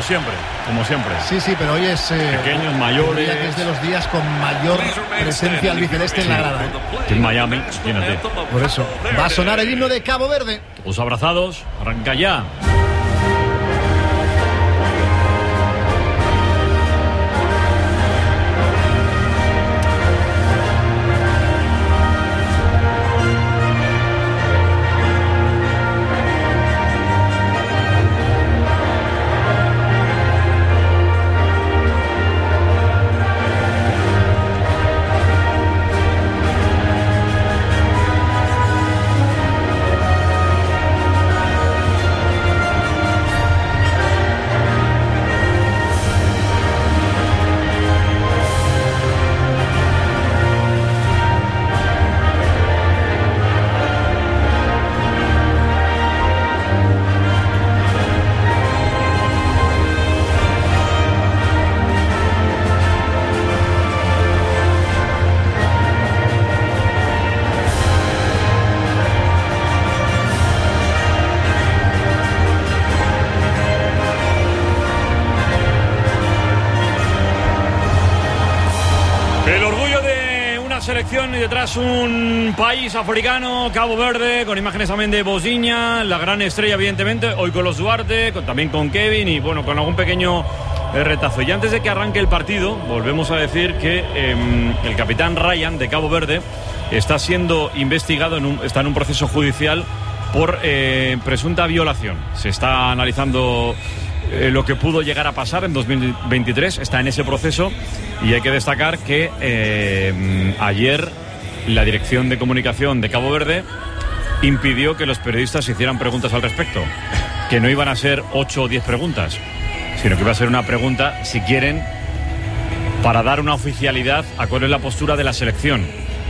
siempre. Sí, pero hoy es pequeños, mayores. Es de los días con mayor presencia albiceleste en la grada. En Miami, fíjate. Por eso va a sonar el himno de Cabo Verde. Todos abrazados, arranca ya. Selección y detrás un país africano, Cabo Verde, con imágenes también de Bosiña, la gran estrella evidentemente, hoy con los Duarte, también con Kevin y bueno, con algún pequeño retazo. Y antes de que arranque el partido, volvemos a decir que el capitán Ryan de Cabo Verde está siendo investigado, está en un proceso judicial por presunta violación. Se está analizando lo que pudo llegar a pasar en 2023, está en ese proceso. Y hay que destacar que ayer la Dirección de Comunicación de Cabo Verde impidió que los periodistas hicieran preguntas al respecto, que no iban a ser 8 o 10 preguntas, sino que iba a ser una pregunta, si quieren, para dar una oficialidad a cuál es la postura de la selección.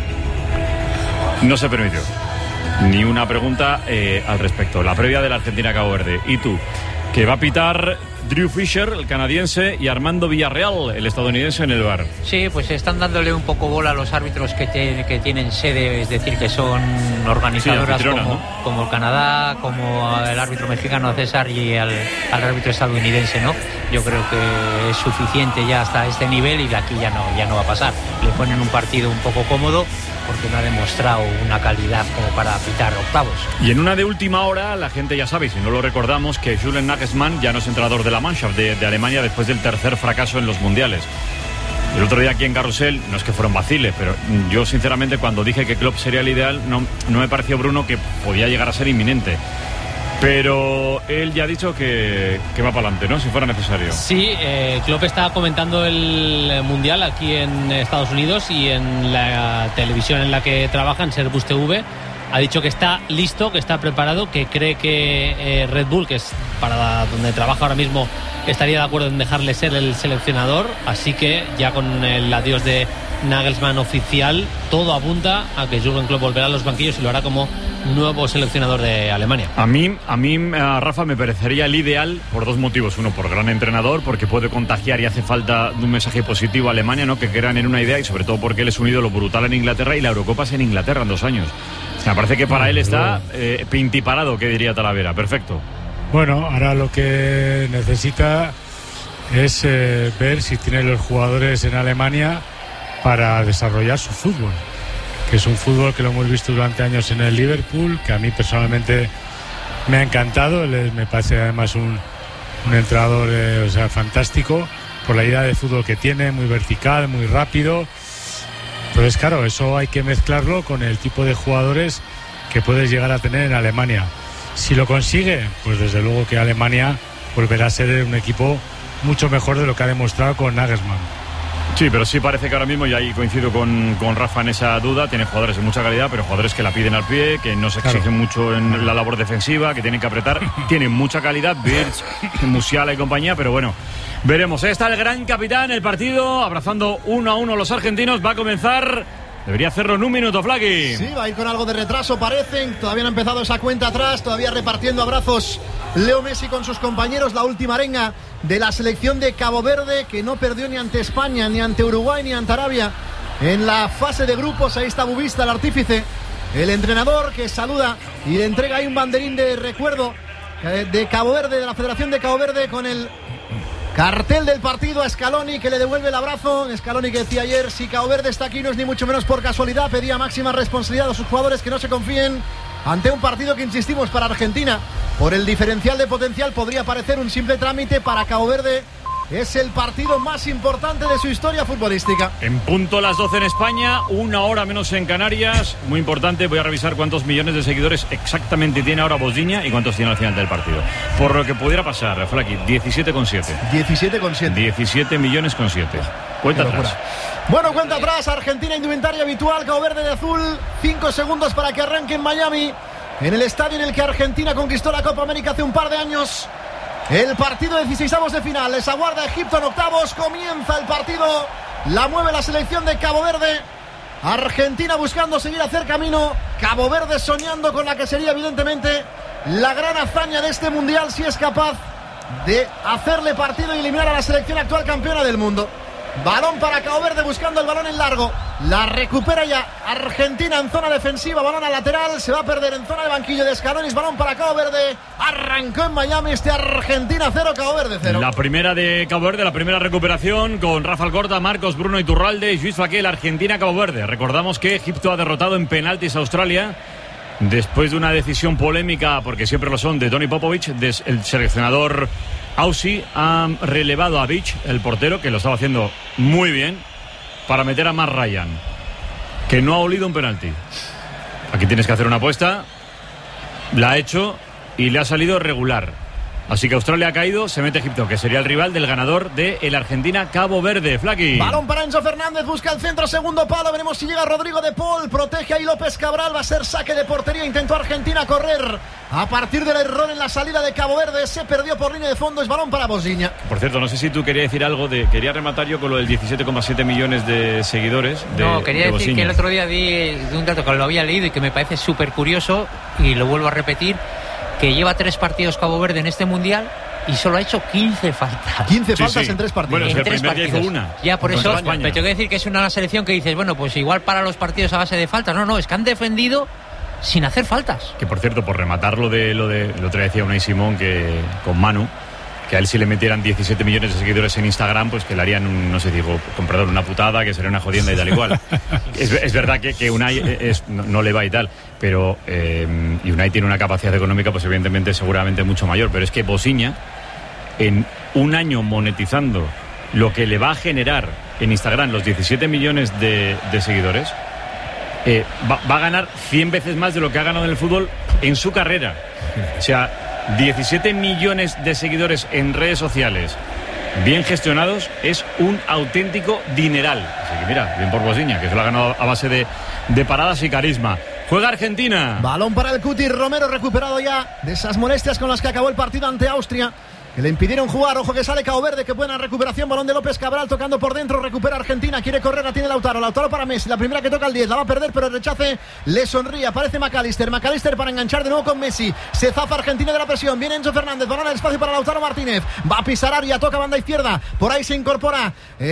No se permitió ni una pregunta al respecto. La previa de la Argentina-Cabo Verde. ¿Y tú? Que va a pitar Drew Fisher, el canadiense, y Armando Villarreal, el estadounidense, en el VAR. Sí, pues están dándole un poco bola a los árbitros que tienen sede, es decir, que son organizadoras, sí, como el Canadá, como el árbitro mexicano César y al árbitro estadounidense, ¿no? Yo creo que es suficiente ya hasta este nivel y de aquí ya no va a pasar. Le ponen un partido un poco cómodo porque no ha demostrado una calidad como para pitar octavos. Y en una de última hora, la gente ya sabe, y si no lo recordamos, que Julian Nagelsmann ya no es entrenador de la Mannschaft de Alemania después del tercer fracaso en los mundiales. El otro día aquí en Carrusel, no es que fueron vaciles, pero yo sinceramente cuando dije que Klopp sería el ideal, no me pareció, Bruno, que podía llegar a ser inminente. Pero él ya ha dicho que va para adelante, ¿no? Si fuera necesario. Sí, Klopp está comentando el Mundial aquí en Estados Unidos y en la televisión en la que trabaja, en Servus TV, ha dicho que está listo, que está preparado, que cree que Red Bull, que es para donde trabaja ahora mismo, estaría de acuerdo en dejarle ser el seleccionador. Así que ya con el adiós de Nagelsmann oficial, todo apunta a que Jürgen Klopp volverá a los banquillos y lo hará como nuevo seleccionador de Alemania. A mí, Rafa, me parecería el ideal por dos motivos. Uno, por gran entrenador, porque puede contagiar y hace falta un mensaje positivo a Alemania, ¿no? Que crean en una idea, y sobre todo porque él es un ídolo brutal en Inglaterra y la Eurocopa es en Inglaterra en 2 años. Me parece que para él está pintiparado, que diría Talavera. Perfecto. Bueno, ahora lo que necesita es ver si tiene los jugadores en Alemania para desarrollar su fútbol, que es un fútbol que lo hemos visto durante años en el Liverpool, que a mí personalmente me ha encantado. Me parece además un entrenador fantástico por la idea de fútbol que tiene, muy vertical, muy rápido. Entonces, claro, eso hay que mezclarlo con el tipo de jugadores que puedes llegar a tener en Alemania. Si lo consigue, pues desde luego que Alemania volverá a ser un equipo mucho mejor de lo que ha demostrado con Nagelsmann. Sí, pero sí parece que ahora mismo, y ahí coincido con Rafa en esa duda, tiene jugadores de mucha calidad, pero jugadores que la piden al pie, que no se exigen mucho en la labor defensiva, que tienen que apretar, tienen mucha calidad, Birch, Musiala y compañía, pero bueno, veremos. Ahí está el gran capitán, el partido, abrazando 1-1 a los argentinos, va a comenzar, debería hacerlo en 1 minuto, Flaqui. Sí, va a ir con algo de retraso, parecen, todavía no ha empezado esa cuenta atrás, todavía repartiendo abrazos Leo Messi con sus compañeros, la última arenga de la selección de Cabo Verde, que no perdió ni ante España, ni ante Uruguay, ni ante Arabia en la fase de grupos. Ahí está Bubista, el artífice, el entrenador, que saluda y le entrega ahí un banderín de recuerdo de Cabo Verde, de la Federación de Cabo Verde, con el Cartel del partido a Scaloni, que le devuelve el abrazo. Scaloni, que decía ayer, si Cabo Verde está aquí no es ni mucho menos por casualidad, pedía máxima responsabilidad a sus jugadores que no se confíen ante un partido que, insistimos, para Argentina, por el diferencial de potencial, podría parecer un simple trámite. Para Cabo Verde es el partido más importante de su historia futbolística. En punto las 12 en España, 1 hora menos en Canarias. Muy importante, voy a revisar cuántos millones de seguidores exactamente tiene ahora Bosniña y cuántos tiene al final del partido. Por lo que pudiera pasar, Flaki, 17,7. 17,7. 17 millones con 7. Cuenta atrás. Bueno, cuenta atrás. Argentina, indumentaria habitual, Cabo Verde de azul. 5 segundos para que arranque en Miami, en el estadio en el que Argentina conquistó la Copa América hace un par de años. El partido de 16avos de final. Les aguarda Egipto en octavos. Comienza el partido. La mueve la selección de Cabo Verde. Argentina buscando seguir hacer camino. Cabo Verde soñando con la que sería evidentemente la gran hazaña de este mundial, si es capaz de hacerle partido y eliminar a la selección actual campeona del mundo. Balón para Cabo Verde, buscando el balón en largo. La recupera ya Argentina en zona defensiva. Balón a lateral, se va a perder en zona de banquillo de Scaloni. Balón para Cabo Verde. Arrancó en Miami Argentina 0, Cabo Verde 0. La primera de Cabo Verde, la primera recuperación con Rafa Alcorta, Marcos, Bruno Iturralde y Lluís Faquel. Argentina-Cabo Verde. Recordamos que Egipto ha derrotado en penaltis a Australia después de una decisión polémica, porque siempre lo son, de Toni Popovic. El seleccionador Aussie ha relevado a Beach, el portero, que lo estaba haciendo muy bien, para meter a Matt Ryan, que no ha olido un penalti. Aquí tienes que hacer una apuesta. La ha hecho y le ha salido regular. Así que Australia ha caído, se mete Egipto, que sería el rival del ganador de el Argentina-Cabo Verde. Flaki. Balón para Enzo Fernández, busca el centro, segundo palo. Veremos si llega Rodrigo de Paul. Protege ahí López Cabral, va a ser saque de portería. Intentó Argentina correr a partir del error en la salida de Cabo Verde. Se perdió por línea de fondo, es balón para Bosniña. Por cierto, no sé si tú querías decir algo quería rematar yo con lo del 17,7 millones de seguidores quería decir Bosniña. Que el otro día di un dato que lo había leído y que me parece súper curioso, y lo vuelvo a repetir, que lleva 3 partidos Cabo Verde en este mundial y solo ha hecho 15 faltas. 15 faltas en 3 partidos. Bueno, en el 3 primer día partidos. hizo una. Ya, por eso, España. pero tengo que decir que es una selección que dices, bueno, pues igual para los partidos a base de faltas. No, es que han defendido sin hacer faltas. Que por cierto, por rematar lo de el otro día decía Unai Simón, que con Manu, que a él si le metieran 17 millones de seguidores en Instagram, pues que le harían una putada, que sería una jodienda y tal y cual. es verdad que Unai no le va y tal, pero y Unai tiene una capacidad económica, pues evidentemente seguramente mucho mayor, pero es que Bosniña, en un año monetizando lo que le va a generar en Instagram los 17 millones de seguidores, va a ganar 100 veces más de lo que ha ganado en el fútbol en su carrera. O sea, 17 millones de seguidores en redes sociales bien gestionados es un auténtico dineral. Así que mira, bien por Bosniña, que se lo ha ganado a base de paradas y carisma. Juega Argentina. Balón para el Cuti Romero, recuperado ya de esas molestias con las que acabó el partido ante Austria, que le impidieron jugar. Ojo que sale Cabo Verde, qué buena recuperación. Balón de López Cabral tocando por dentro, recupera Argentina, quiere correr, la tiene Lautaro para Messi, la primera que toca el 10, la va a perder, pero el rechace le sonríe. Aparece McAllister para enganchar de nuevo con Messi, se zafa Argentina de la presión, viene Enzo Fernández, balón al espacio para Lautaro Martínez, va a pisar área, toca banda izquierda, por ahí se incorpora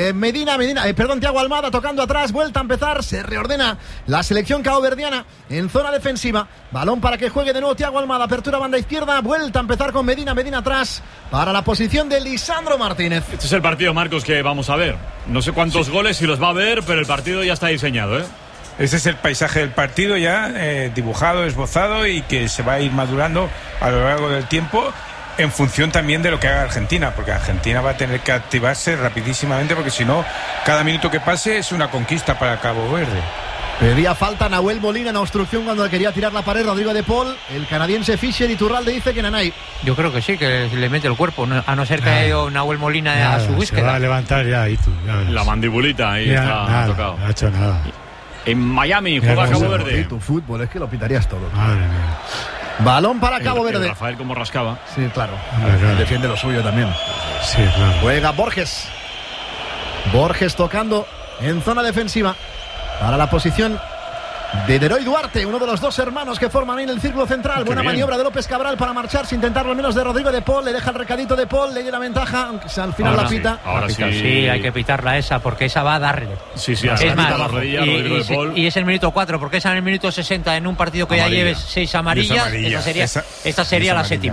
Thiago Almada tocando atrás, vuelta a empezar, se reordena la selección caboverdiana en zona defensiva. Balón para que juegue de nuevo Thiago Almada, apertura banda izquierda, vuelta a empezar con Medina atrás para la posición de Lisandro Martínez. Este es el partido, Marcos, que vamos a ver. No sé cuántos goles, si los va a ver, pero el partido ya está diseñado, ¿eh? Ese es el paisaje del partido ya dibujado, esbozado, y que se va a ir madurando a lo largo del tiempo en función también de lo que haga Argentina, porque Argentina va a tener que activarse rapidísimamente, porque si no, cada minuto que pase es una conquista para Cabo Verde. Pedía falta Nahuel Molina en obstrucción cuando le quería tirar la pared Rodrigo de Paul. El canadiense Fischer, Iturralde dice que Nanay. Yo creo que sí, que le mete el cuerpo, a no ser que haya ido Nahuel Molina a su búsqueda. Se va a levantar ya, y tú, la mandibulita ahí está tocado. No ha hecho nada. En Miami juega Cabo Verde. Tu fútbol, es que lo pitarías todo. Madre mía. Balón para Cabo Verde. Rafael como rascaba. Sí, claro. Claro. Defiende lo suyo también. Sí, claro. Juega Borges. Borges tocando en zona defensiva para la posición de Leroy Duarte, uno de los dos hermanos que forman ahí en el círculo central. Buena maniobra de López Cabral para marcharse, intentarlo al menos de Rodrigo de Paul. Le deja el recadito de Paul, le dio la ventaja, aunque al final ahora la pita. Ahora sí. Sí, hay que pitarla esa, porque esa va a darle. Sí, es más, la rodilla, Rodrigo de Paul. Y es el minuto 4, porque es en el minuto 60 en un partido que amarilla. Ya lleves 6 amarillas. Esta sería la séptima.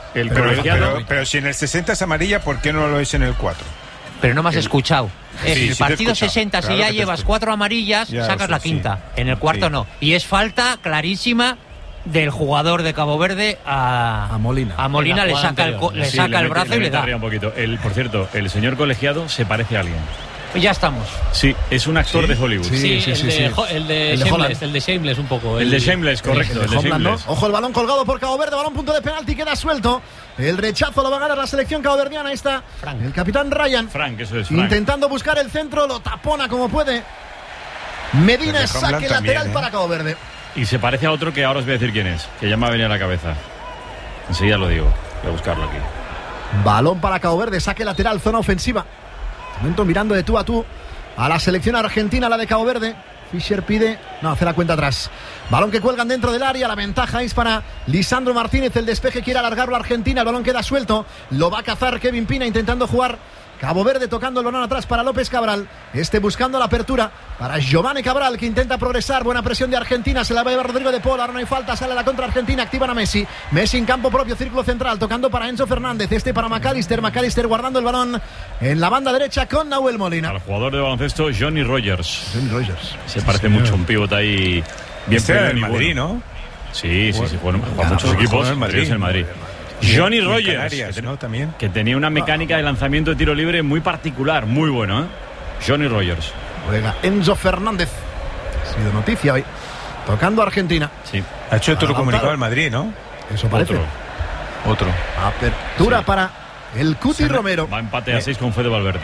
El colegiado. Pero si en el 60 es amarilla, ¿por qué no lo es en el 4? Pero no me has escuchado. Sí, En el sí partido te he escuchado. 60, Claro si ya que te llevas escucho. 4 amarillas, Ya, sacas eso la sí. quinta. En el cuarto Sí. no. Y es falta clarísima del jugador de Cabo Verde a Molina. A Molina En la le saca el, jugada le saca el brazo y le da. Un poquito. Por cierto, el señor colegiado se parece a alguien. Ya estamos. Sí, es un actor de Hollywood. Sí. El de Shameless un poco. El de Shameless, correcto. El de Homeland, ¿no? Shameless. Ojo, el balón colgado por Cabo Verde, balón punto de penalti, queda suelto. El rechazo lo va a ganar la selección caboverdiana. Ahí está Frank. el capitán Ryan. Frank, eso es Frank. Intentando buscar el centro, lo tapona como puede. Medina, El de Homeland saque también, lateral para Cabo Verde. Y se parece a otro que ahora os voy a decir quién es, que ya me ha venido a la cabeza. Enseguida lo digo. Voy a buscarlo aquí. Balón para Cabo Verde, saque lateral, zona ofensiva. Momento mirando de tú a tú a la selección argentina, la de Cabo Verde. Fischer pide, no, hace la cuenta atrás. Balón que cuelgan dentro del área, la ventaja es para Lisandro Martínez, el despeje quiere alargarlo a Argentina, el balón queda suelto, lo va a cazar Kevin Pina intentando jugar. Cabo Verde tocando el balón atrás para López Cabral. Buscando la apertura para Giovanni Cabral, que intenta progresar. Buena presión de Argentina. Se la va a llevar Rodrigo de Paul. Ahora no hay falta. Sale la contra Argentina. Activan a Messi. Messi en campo propio. Círculo central. Tocando para Enzo Fernández. Para McAllister. McAllister guardando el balón en la banda derecha con Nahuel Molina. Al jugador de baloncesto, Johnny Rogers. Johnny Rogers. Se parece mucho a un pívot ahí. Bien Este era pelón el y Madrid, bueno. ¿no? Sí. Bueno, juega muchos jugó equipos. en el Madrid. Es el Madrid. Johnny Y en Rogers, Canarias, ¿no? También. que tenía una mecánica de lanzamiento de tiro libre muy particular, muy bueno, ¿eh? Johnny Rogers. Juega Enzo Fernández. Ha sido noticia hoy. Tocando a Argentina. Sí. Ha hecho otro Lautaro. comunicado al Madrid, ¿no? Eso parece. Otro. Apertura Sí. para el Cuti Romero. Va a empate a 6 con Fede Valverde.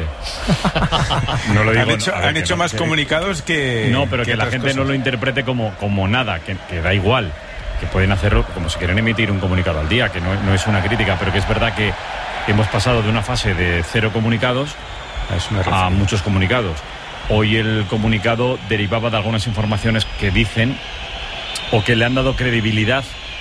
No lo digo. Han hecho más comunicados que. No, pero que la otras gente no cosas. lo interprete como nada, que da igual. Que pueden hacerlo como si quieren emitir un comunicado al día, que no es una crítica, pero que es verdad que hemos pasado de una fase de 0 comunicados a muchos comunicados. Hoy el comunicado derivaba de algunas informaciones que dicen o que le han dado credibilidad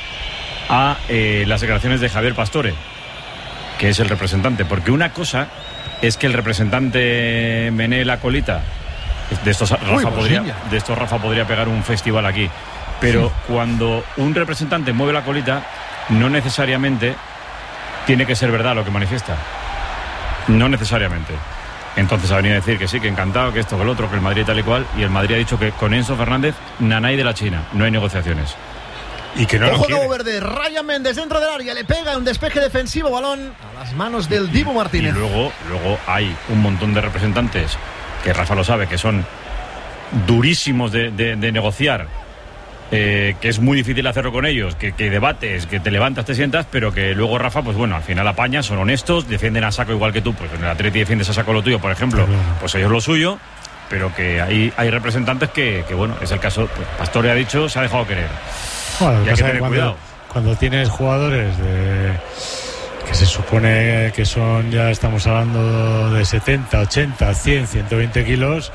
a las declaraciones de Javier Pastore, que es el representante, porque una cosa es que el representante menee la colita. De estos Rafa podría pegar un festival aquí. Pero cuando un representante mueve la colita, no necesariamente tiene que ser verdad lo que manifiesta. No necesariamente. Entonces ha venido a decir que sí, que encantado, que esto, que el otro, que el Madrid tal y cual. Y el Madrid ha dicho que con Enzo Fernández, nanay de la China. No hay negociaciones. Y que no Ojo lo quiere. Cabo Verde, Ryan Méndez dentro del área, le pega un despeje defensivo, balón a las manos del Dibu Martínez. Y luego hay un montón de representantes, que Rafa lo sabe, que son durísimos de negociar. Que es muy difícil hacerlo con ellos, que debates, que te levantas, te sientas, pero que luego Rafa, pues bueno, al final apaña, son honestos, defienden a saco igual que tú, pues en el Atleti defiendes a saco lo tuyo, por ejemplo, pues ellos lo suyo, pero que hay representantes que bueno, es el caso, pues Pastore ha dicho, se ha dejado querer. Bueno, Y hay que tener cuidado. Cuando tienes jugadores que se supone que son, ya estamos hablando de 70, 80, 100, 120 kilos,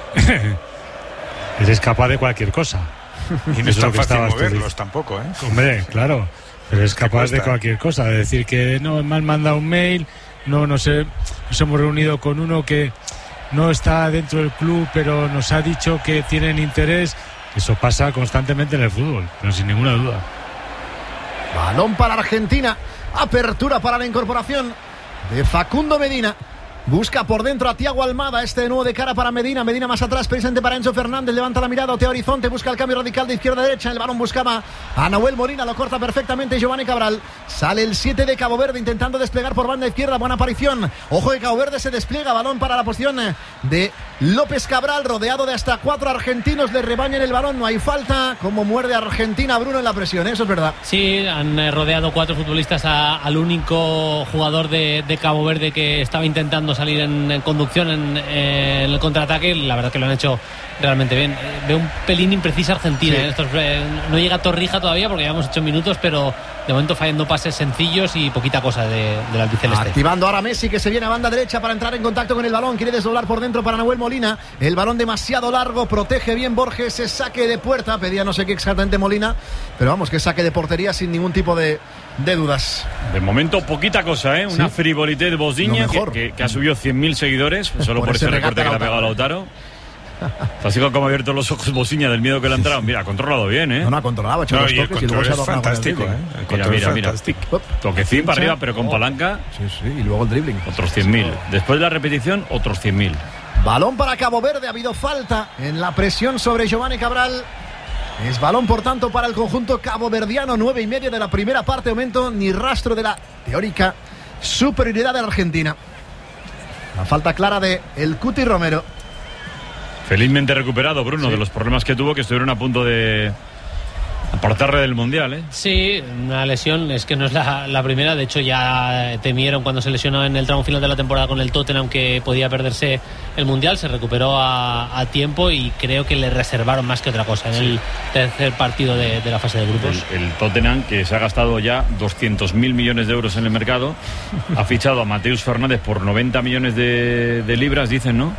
eres capaz de cualquier cosa. Y no es tan fácil moverlos tampoco, ¿eh? Hombre, claro, pero es capaz de cualquier cosa, de decir que no, me han mandado un mail, nos hemos reunido con uno que no está dentro del club, pero nos ha dicho que tienen interés. Eso pasa constantemente en el fútbol, pero sin ninguna duda. Balón para Argentina, apertura para la incorporación de Facundo Medina. Busca por dentro a Thiago Almada, de nuevo de cara para Medina más atrás, presente para Enzo Fernández, levanta la mirada, Otea Horizonte, busca el cambio radical de izquierda a derecha, el balón buscaba a Nahuel Molina, lo corta perfectamente Giovanni Cabral, sale el 7 de Cabo Verde intentando desplegar por banda izquierda, buena aparición, ojo que Cabo Verde se despliega, balón para la posición de López Cabral, rodeado de hasta 4 argentinos, le rebañan el balón, no hay falta, como muerde Argentina Bruno en la presión, eso es verdad. Sí, han rodeado 4 futbolistas al único jugador de Cabo Verde que estaba intentando salir en conducción en el contraataque. La verdad que lo han hecho realmente bien. Veo un pelín imprecisa Argentina, sí. No llega a Torrija todavía porque ya hemos hecho minutos, pero de momento fallando pases sencillos y poquita cosa del albiceleste. Activando ahora Messi, que se viene a banda derecha para entrar en contacto con el balón, quiere desdoblar por dentro para Nahuel Molina, el balón demasiado largo, protege bien Borges, se saque de puerta, pedía no sé qué exactamente Molina, pero vamos, que saque de portería sin ningún tipo de dudas. De momento poquita cosa, ¿eh? Una frivolité de Bosdiña que ha subido 100.000 seguidores solo por ese recorte que le ha pegado a Lautaro. Así como ha abierto los ojos Bosiña del miedo que le ha entrado. Mira, ha controlado bien, ¿eh? No, ha controlado, ha hecho dos toques y luego se ha adornado con el fantástico, dribbling. Mira. Toquecín para arriba, pero con palanca. Sí, y luego el dribbling. Otros 100.000. Después de la repetición, otros 100.000. Balón para Cabo Verde, ha habido falta en la presión sobre Giovanni Cabral. Es balón, por tanto, para el conjunto caboverdiano. 9:30 de la primera parte. Momento ni rastro de la teórica superioridad de la Argentina. La falta clara de el Cuti Romero. Felizmente recuperado, Bruno, de los problemas que tuvo, que estuvieron a punto de apartarle del Mundial, ¿eh? Sí, una lesión, es que no es la primera. De hecho, ya temieron cuando se lesionó en el tramo final de la temporada con el Tottenham que podía perderse el Mundial. Se recuperó a tiempo y creo que le reservaron más que otra cosa en el tercer partido de la fase de grupos. El Tottenham, que se ha gastado ya 200.000 millones de euros en el mercado, ha fichado a Mateus Fernández por 90 millones de libras, dicen, ¿no?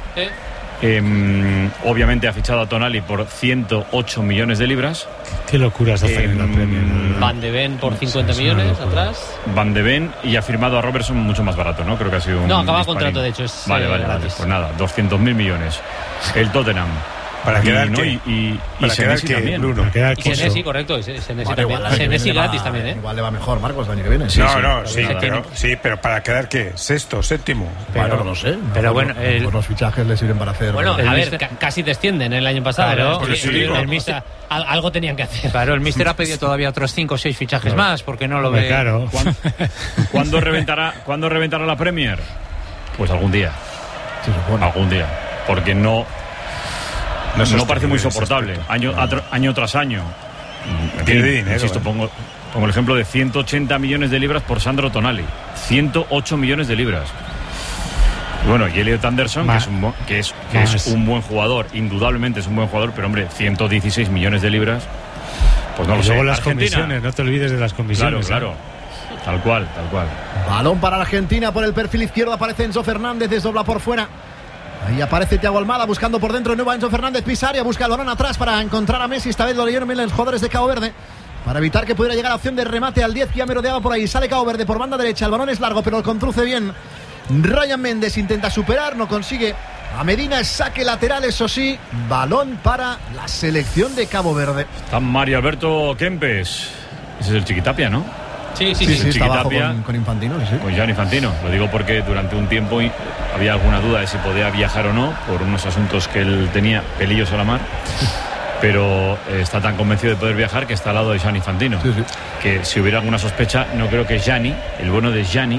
Obviamente ha fichado a Tonali por 108 millones de libras. Qué locuras hacen en la Premier. Van de Ven por 50 millones atrás. Van de Ven, y ha firmado a Robertson mucho más barato, ¿no? Creo que ha sido un No, acaba disparín. contrato, de hecho, es Vale, gratis. pues nada, 200.000 millones. El Tottenham. Para quedar ¿no? que y para quedar Senesi que también. Bruno. Y Senesi, correcto, Senesi Vale, también. igual, Senesi le va- gratis también, ¿eh? Igual le va mejor, Marcos, el año que viene. Pero para quedar que sexto, séptimo. Bueno, no lo sé. Pero bueno, los fichajes le sirven para hacer. Bueno, El a ver, mister- casi descienden el año pasado. Claro, ¿no? por eso Sí, digo. el mister- algo tenían que hacer. Claro, el míster ha pedido todavía otros 5 o 6 fichajes más porque no lo ve. Claro. ¿Cuándo reventará la Premier? Pues algún día. se supone. Algún día. Porque no parece muy soportable. Año tras año. En Pierde fin, dinero, insisto, pongo el ejemplo de 180 millones de libras por Sandro Tonali. 108 millones de libras. Bueno, y Elliot Anderson, que es un buen jugador, indudablemente es un buen jugador, pero hombre, 116 millones de libras, pues no lo Y sé. luego las Argentina. comisiones, no te olvides de las comisiones. Claro. Tal cual. Balón para Argentina por el perfil izquierdo. Aparece Enzo Fernández, desdobla por fuera. Ahí aparece Thiago Almada buscando por dentro de nuevo a Enzo Fernández. Pisa área, busca el balón atrás para encontrar a Messi. Esta vez lo leyeron bien los jugadores de Cabo Verde para evitar que pudiera llegar la opción de remate al 10 que ya merodeaba por ahí. Sale Cabo Verde por banda derecha. El balón es largo, pero lo conduce bien Ryan Méndez. Intenta superar, no consigue. A Medina, saque lateral, eso sí. Balón para la selección de Cabo Verde. Está Mario Alberto Kempes. Ese es el Chiquitapia, ¿no? Sí. Está abajo Chiquitapia. con Infantino, sí. Pues Gianni Infantino. Lo digo porque durante un tiempo había alguna duda de si podía viajar o no, por unos asuntos que él tenía, pelillos a la mar. Pero está tan convencido de poder viajar que está al lado de Gianni Infantino. Sí. Que si hubiera alguna sospecha, no creo que Gianni, el bueno de Gianni,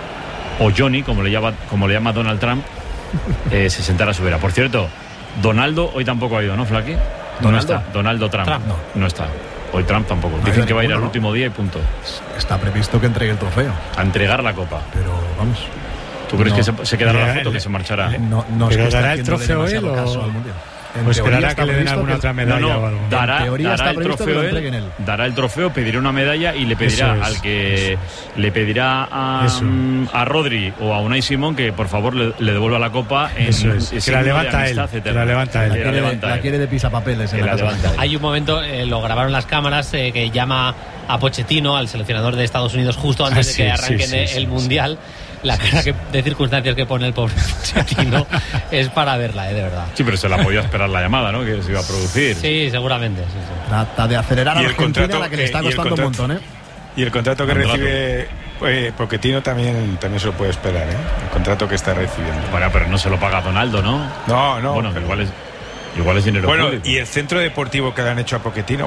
o Johnny, como le llama Donald Trump, se sentara a su vera. Por cierto, Donaldo hoy tampoco ha ido, ¿no, Flaqui? No ¿Donaldo? está. Donaldo Trump. No. está. Hoy Trump tampoco. Dicen que va a ir al último día y punto. Está previsto que entregue el trofeo, A entregar la copa. pero vamos. ¿Tú crees No. que se quedará la foto, que se marchará? No es ¿Pero que esté dará el haciéndole trofeo demasiado él o- caso al Mundial. En Pues teoría esperará está que le den previsto alguna otra medalla o algo. Dará, En teoría está dará el previsto que trofeo lo entreguen él. dará el trofeo, pedirá una medalla y le pedirá Eso es. al que le pedirá Eso. a Rodri o a Unai Simón que por favor le devuelva la copa en Eso es. Que signo la de levanta amistad él, que eterna. la levanta él. Que la levanta La él. quiere de pisapapeles en Que la la casa levanta blanca. Hay un momento, lo grabaron las cámaras, que llama a Pochettino, al seleccionador de Estados Unidos, justo antes de que arranquen el Mundial. La cara de circunstancias que pone el pobre Pochettino es para verla, de verdad. Sí, pero se la podía esperar la llamada, ¿no? Que se iba a producir. Sí, seguramente. Sí. Trata de acelerar a Y la el Argentina, contrato, a la que le está y el costando un contrato. montón, ¿eh? Y el contrato que Contrato. recibe Pochettino también se lo puede esperar, ¿eh? El contrato que está recibiendo. Bueno, pero no se lo paga Donaldo, ¿no? No. Bueno, pero- igual es dinero Bueno, público. y el centro deportivo que le han hecho a Pochettino,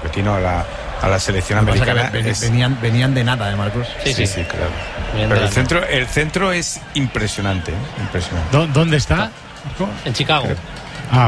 a la selección Lo que pasa americana. es que venían de nada, Marcos. Sí, claro. Bien, Pero bien. el centro es impresionante, ¿eh? Impresionante. ¿Dónde está? En Chicago. Ah,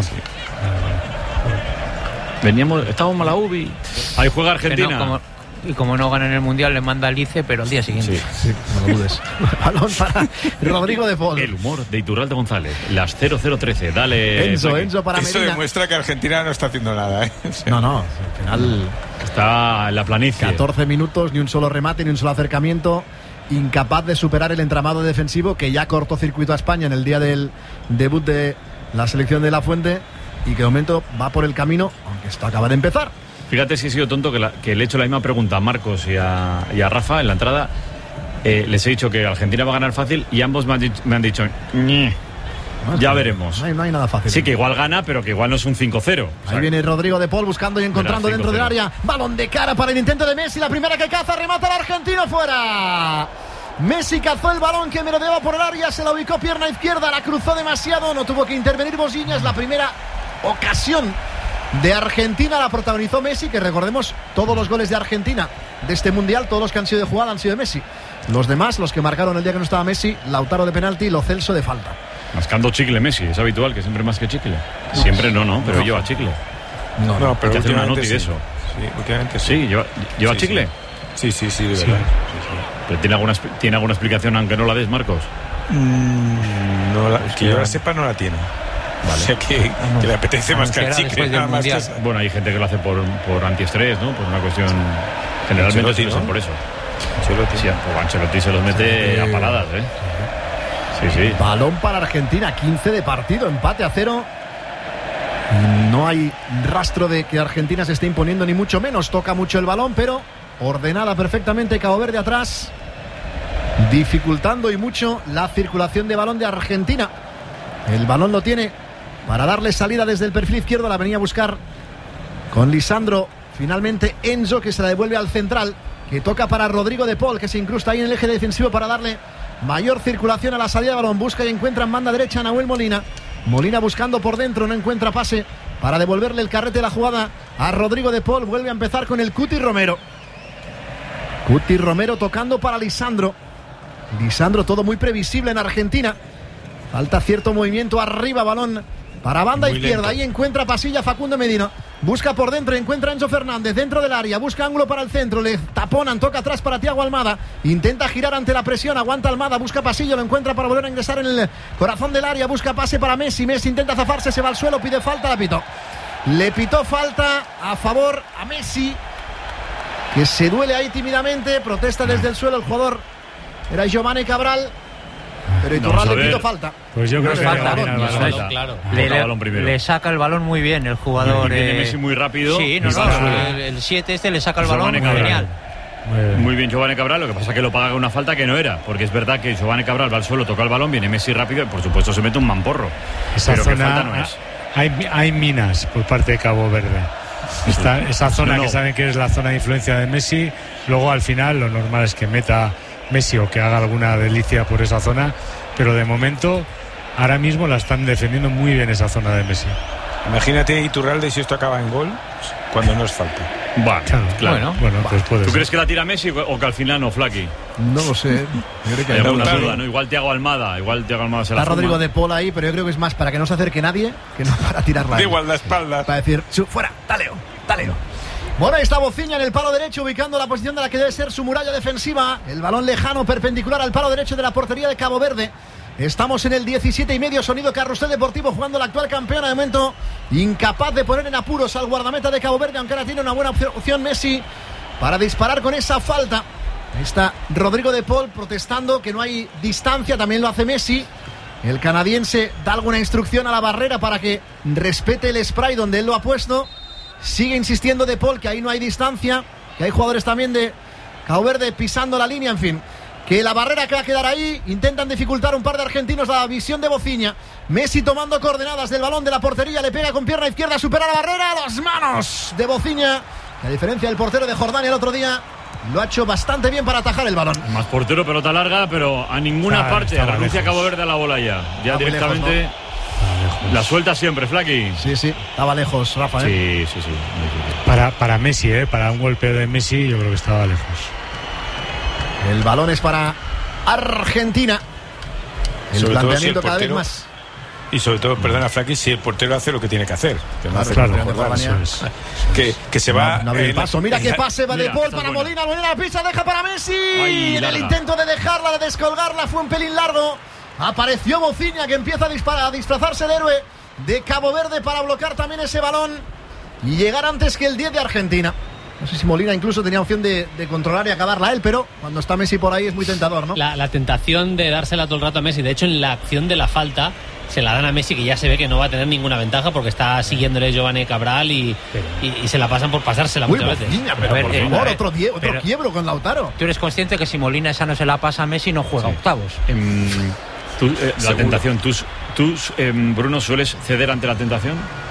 Estábamos en la UBI. Ahí juega Que Argentina. no, como no ganan el Mundial, le manda al ICE, pero al día siguiente. Sí, no lo dudes. Balón para Rodrigo de Paul. El humor de Iturralde González. Las 0013. Dale. Enzo Flaqui. para Eso Medina. demuestra que Argentina no está haciendo nada, ¿eh? O sea, No, al final Está en la planicie. 14 minutos, ni un solo remate, ni un solo acercamiento. Incapaz de superar el entramado defensivo que ya cortó circuito a España en el día del debut de la selección de La Fuente y que de momento va por el camino, aunque esto acaba de empezar. Fíjate si he sido tonto que le he hecho la misma pregunta a Marcos y a Rafa en la entrada. Les he dicho que Argentina va a ganar fácil y ambos me han dicho "Ñe". Ya veremos. No hay nada fácil. Sí, que igual gana, pero que igual no es un 5-0. Ahí viene Rodrigo de Paul buscando y encontrando dentro del 5-0. área. Balón de cara para el intento de Messi. La primera que caza, remata el argentino fuera. Messi cazó el balón que merodeaba por el área, se la ubicó pierna izquierda, la cruzó demasiado, no tuvo que intervenir Bosniña. Es la primera ocasión de Argentina, la protagonizó Messi, que recordemos, todos los goles de Argentina de este Mundial, todos los que han sido de jugada han sido de Messi. Los demás, los que marcaron el día que no estaba Messi, Lautaro de penalti y Lo Celso de falta. Mascando chicle Messi, es habitual que siempre más que chicle. Siempre no, pero lleva chicle. No, pero Hay que hacer una últimamente noti de sí. eso. Sí, últimamente sí. Sí, lleva Sí, chicle. Sí, de verdad. Pero ¿tiene alguna explicación aunque no la des, Marcos? Que yo la sepa, no la tiene. Vale. O sea que le apetece mascar chicle, nada más que... Bueno, hay gente que lo hace por antiestrés, ¿no? Por una cuestión... Generalmente sí, ¿no? Por eso. Ancelotti. Sí, pues Ancelotti se los mete a paradas, ¿eh? Sí. Balón para Argentina, 15 de partido, empate a 0. No hay rastro de que Argentina se esté imponiendo, ni mucho menos. Toca mucho el balón, pero ordenada perfectamente Cabo Verde atrás, dificultando y mucho la circulación de balón de Argentina. El balón lo tiene para darle salida desde el perfil izquierdo. La venía a buscar con Lisandro. Finalmente Enzo, que se la devuelve al central, que toca para Rodrigo de Paul, que se incrusta ahí en el eje defensivo para darle mayor circulación a la salida de balón. Busca y encuentra en banda derecha a Nahuel Molina. Molina buscando por dentro, no encuentra pase para devolverle el carrete de la jugada a Rodrigo de Paul. Vuelve a empezar con el Cuti Romero. Cuti Romero tocando para Lisandro. Lisandro, todo muy previsible en Argentina. Falta cierto movimiento arriba, balón para banda muy izquierda. lento. Ahí encuentra pasilla Facundo Medina. Busca por dentro, encuentra a Enzo Fernández dentro del área. Busca ángulo para el centro. Le taponan, toca atrás para Thiago Almada. Intenta girar ante la presión. Aguanta Almada, busca pasillo, lo encuentra para volver a ingresar en el corazón del área. Busca pase para Messi. Messi intenta zafarse, se va al suelo, pide falta, la pitó. Le pitó falta a favor a Messi, que se duele ahí tímidamente. Protesta desde el suelo el jugador. Era Giovanni Cabral. Pero Iturralde le pitó falta. Pues yo creo que falta, claro. Le saca el balón muy bien el jugador. Viene Messi muy rápido. Sí, el 7 le saca el balón muy genial. Muy bien Giovanni Cabral, lo que pasa es que lo paga con una falta que no era, porque es verdad que Giovanni Cabral va al suelo, toca el balón, viene Messi rápido y por supuesto se mete un mamporro. Esa pero zona, que falta no es. Hay minas por parte de Cabo Verde. Esa zona que saben que es la zona de influencia de Messi, luego al final lo normal es que meta Messi o que haga alguna delicia por esa zona, pero de momento ahora mismo la están defendiendo muy bien esa zona de Messi. Imagínate Iturralde si esto acaba en gol, cuando no es falta. Claro. Bueno, pues puede ¿Tú ser. crees que la tira Messi o que al final no, Flaki? No lo sé. Yo creo que Hay alguna Lautaro. duda, ¿no? Igual Thiago Almada se la está Rodrigo fuma. de Paul ahí, pero yo creo que es más para que no se acerque nadie que no para tirarla. Da igual la espalda. Para decir, fuera, taleo. Bueno, ahí está Bociña en el palo derecho, ubicando la posición de la que debe ser su muralla defensiva. El balón lejano, perpendicular al palo derecho de la portería de Cabo Verde. Estamos en el 17,5, sonido Carrusel Deportivo, jugando la actual campeona. De momento incapaz de poner en apuros al guardameta de Cabo Verde, aunque ahora tiene una buena opción Messi para disparar con esa falta. Ahí está Rodrigo de Paul protestando que no hay distancia, también lo hace Messi. El canadiense da alguna instrucción a la barrera para que respete el spray donde él lo ha puesto. Sigue insistiendo de Paul que ahí no hay distancia, que hay jugadores también de Cabo Verde pisando la línea, en fin. Que la barrera que va a quedar ahí. Intentan dificultar un par de argentinos la visión de Bociña. Messi tomando coordenadas del balón de la portería. Le pega con pierna izquierda, supera la barrera. Las manos de Bociña. A diferencia del portero de Jordania el otro día, lo ha hecho bastante bien para atajar el balón. Más portero, pelota larga, pero a ninguna parte renuncia Cabo Verde a la bola ya. Ya Está muy directamente lejos, la suelta siempre, Flaki. Sí, estaba lejos, Rafa. Sí. Para Messi, para un golpe de Messi, yo creo que estaba lejos. El balón es para Argentina. El Sobre todo planteamiento si el cada vez portero- más. Y sobre todo, perdona Flaki, si el portero hace lo que tiene que hacer. Que no hace Claro, lo que claro, hace. eso Que se va. No abre el paso. Mira qué pase va de Mira, Paul esta es para buena. Molina. La pisa, deja para Messi. Ay, En el larga. intento de dejarla, de descolgarla, fue un pelín largo. Apareció Bociña, que empieza a disfrazarse de héroe de Cabo Verde para bloquear también ese balón y llegar antes que el 10 de Argentina. No sé si Molina incluso tenía opción de controlar y acabarla él, pero cuando está Messi por ahí es muy tentador, ¿no? La tentación de dársela todo el rato a Messi. De hecho, en la acción de la falta se la dan a Messi, que ya se ve que no va a tener ninguna ventaja porque está siguiéndole Giovanni Cabral y se la pasan por pasársela Uy, muchas veces. Bociña, pero A ver, por favor, otro pero- quiebro con Lautaro. Tú eres consciente que si Molina esa no se la pasa a Messi, no juega octavos. La tentación, ¿tú ¿Tú, Bruno, sueles ceder ante la tentación?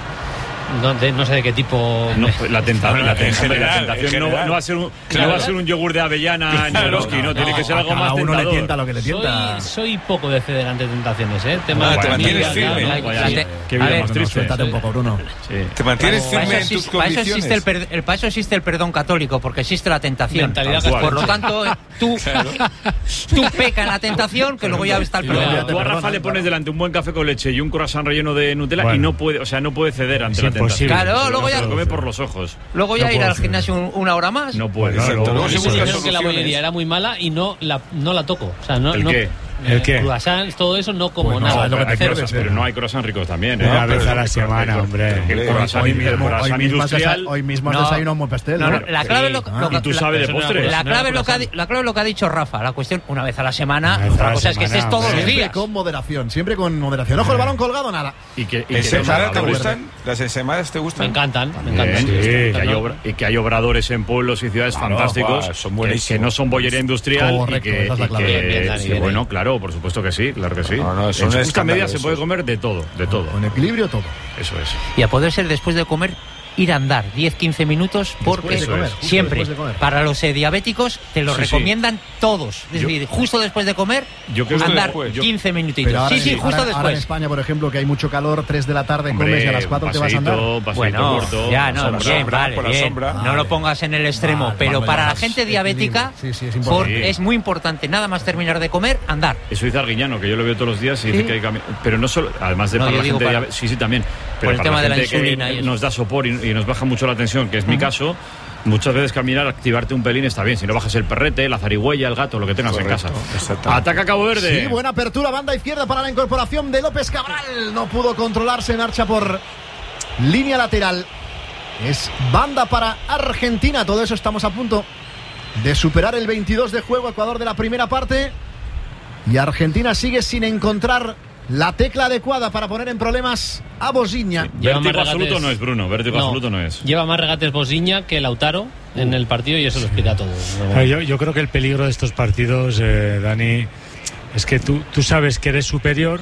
No sé de qué tipo. No, la tentación no va a ser un yogur de avellana ni Eroski, no, tiene que ser algo más tentador. Uno le tienta lo que le tienta. Soy poco de ceder ante tentaciones, ¿eh? Te mantienes firme. Qué vida más triste. Suéltate un poco, Bruno. Te mantienes firme en tus convicciones. Para eso existe el perdón católico, porque existe la tentación. Por lo tanto, tú peca en la tentación, que luego ya está el perdón. Tú a Rafa le pones delante un buen café con leche y un croissant relleno de Nutella y no puede ceder ante la tentación. Claro, luego ya lo come por los ojos. Luego ya ir al gimnasio una hora más. No puede. Luego se busca que la bollería era muy mala y no la toco. O sea, ¿El qué? ¿El qué? Croissants, todo eso no como nada. Pero no hay croissants ricos también. Una vez a la semana, hombre. El croissant industrial. Hoy mismo has desayunado un buen pastel. La clave y tú sabes de postres. La clave es lo que ha dicho Rafa. La cuestión, una vez a la semana. Otra cosa es que estés todos los días. Siempre con moderación. Ojo, el balón colgado, nada. ¿Ensaimadas te gustan? ¿Las ensaimadas te gustan? Me encantan. Y que hay obradores en pueblos y ciudades fantásticos que no son bollería industrial. Correcto, esa es la clave. Bueno, claro, por supuesto que sí, claro que sí. En su justa medida se puede comer de todo. Con equilibrio, todo. Eso es. Y a poder ser después de comer, ir a andar 10-15 minutos, porque siempre, para los diabéticos, te lo recomiendan todos. Es decir, justo después de comer, andar 15 minutitos. Justo después. Ahora en España, por ejemplo, que hay mucho calor, 3 de la tarde comes y a las 4 te vas a andar. Bueno, ya no, bien, vale, bien. No lo pongas en el extremo, pero para la gente diabética es muy importante, nada más terminar de comer, andar. Eso dice Arguiñano, que yo lo veo todos los días y dice que hay que caminar. Pero no solo, además de para la gente diabética, sí, también. Pero por el tema de la insulina que nos da sopor y nos baja mucho la tensión, que es mi caso, muchas veces caminar, activarte un pelín está bien. Si no bajas el perrete, la zarigüeya, el gato, lo que tengas en casa. Ataca Cabo Verde. Sí, buena apertura, banda izquierda para la incorporación de López Cabral. No pudo controlarse, marcha por línea lateral. Es banda para Argentina. Todo eso estamos a punto de superar el 22 de juego, Ecuador de la primera parte. Y Argentina sigue sin encontrar la tecla adecuada para poner en problemas a Bosniña. Vértigo absoluto no es, Bruno. Vértigo absoluto no es. Lleva más regates Bosniña que Lautaro en el partido y eso lo explica todo. Yo creo que el peligro de estos partidos, Dani, es que tú sabes que eres superior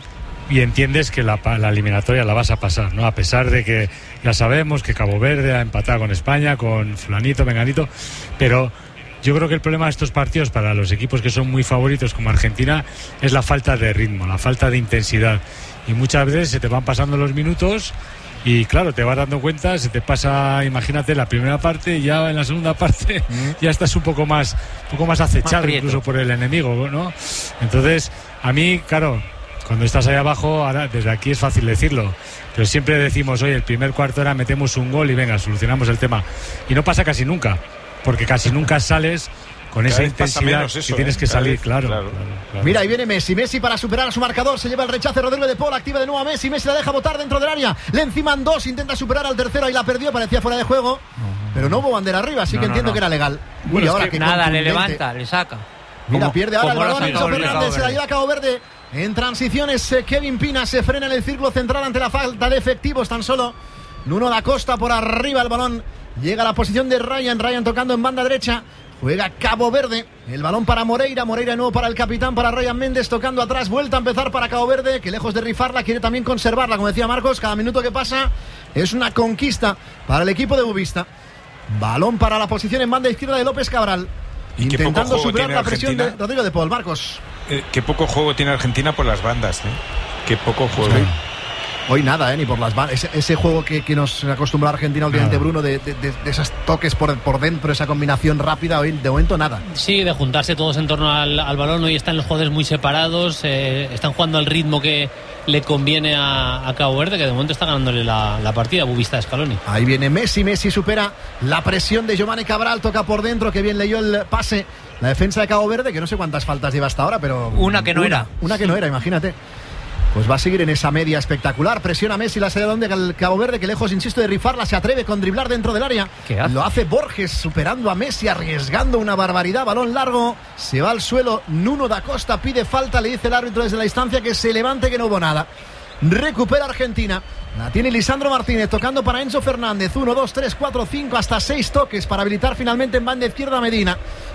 y entiendes que la eliminatoria la vas a pasar, ¿no? A pesar de que ya sabemos que Cabo Verde ha empatado con España, con fulanito, menganito, pero yo creo que el problema de estos partidos para los equipos que son muy favoritos como Argentina es la falta de ritmo, la falta de intensidad. Y muchas veces se te van pasando los minutos y claro, te vas dando cuenta, se te pasa, imagínate, la primera parte y ya en la segunda parte ya estás un poco más acechado incluso por el enemigo, ¿no? Entonces, a mí, claro, cuando estás ahí abajo, ahora desde aquí es fácil decirlo, pero siempre decimos, oye, el primer cuarto hora metemos un gol y venga, solucionamos el tema. Y no pasa casi nunca. Porque casi nunca sales con esa intensidad que tienes que salir, claro. Mira, ahí viene Messi para superar a su marcador, se lleva el rechace Rodrigo de Paul, activa de nuevo a Messi la deja botar dentro del área, le enciman dos, intenta superar al tercero, ahí la perdió, parecía fuera de juego, pero no hubo bandera arriba, así que entiendo que era legal. Bueno, y ahora que nada, le levanta, le saca. Mira, pierde ahora el balón, Enzo Fernández se la lleva a Cabo Verde. En transiciones, Kevin Pina se frena en el círculo central ante la falta de efectivos, tan solo Nuno da Costa por arriba, el balón llega a la posición de Ryan tocando en banda derecha, juega Cabo Verde, el balón para Moreira de nuevo para el capitán, para Ryan Méndez, tocando atrás, vuelta a empezar para Cabo Verde, que lejos de rifarla quiere también conservarla, como decía Marcos, cada minuto que pasa es una conquista para el equipo de Bubista. Balón para la posición en banda izquierda de López Cabral, intentando superar la presión de Rodrigo de Paul. Marcos. Qué poco juego tiene Argentina por las bandas, qué poco juego. Sí. Hoy nada, ni por las bandas. Ese juego que nos acostumbró a Argentina últimamente, Bruno, de esos toques por dentro, esa combinación rápida, hoy de momento nada. Sí, de juntarse todos en torno al balón. Hoy están los jugadores muy separados, están jugando al ritmo que le conviene a Cabo Verde, que de momento está ganándole la partida a Bubista de Scaloni. Ahí viene Messi supera la presión de Giovanni Cabral, toca por dentro, que bien leyó el pase la defensa de Cabo Verde, que no sé cuántas faltas lleva hasta ahora, pero una que no era, imagínate. Pues va a seguir en esa media espectacular. Presiona Messi, la salida donde el Cabo Verde, que lejos, insisto, de rifarla, se atreve con driblar dentro del área. Lo hace Borges, superando a Messi, arriesgando una barbaridad. Balón largo, se va al suelo. Nuno da Costa pide falta, le dice el árbitro desde la distancia que se levante, que no hubo nada. Recupera Argentina. La tiene Lisandro Martínez, tocando para Enzo Fernández. 1, 2, 3, 4, 5, hasta 6 toques para habilitar finalmente en banda izquierda a Medina.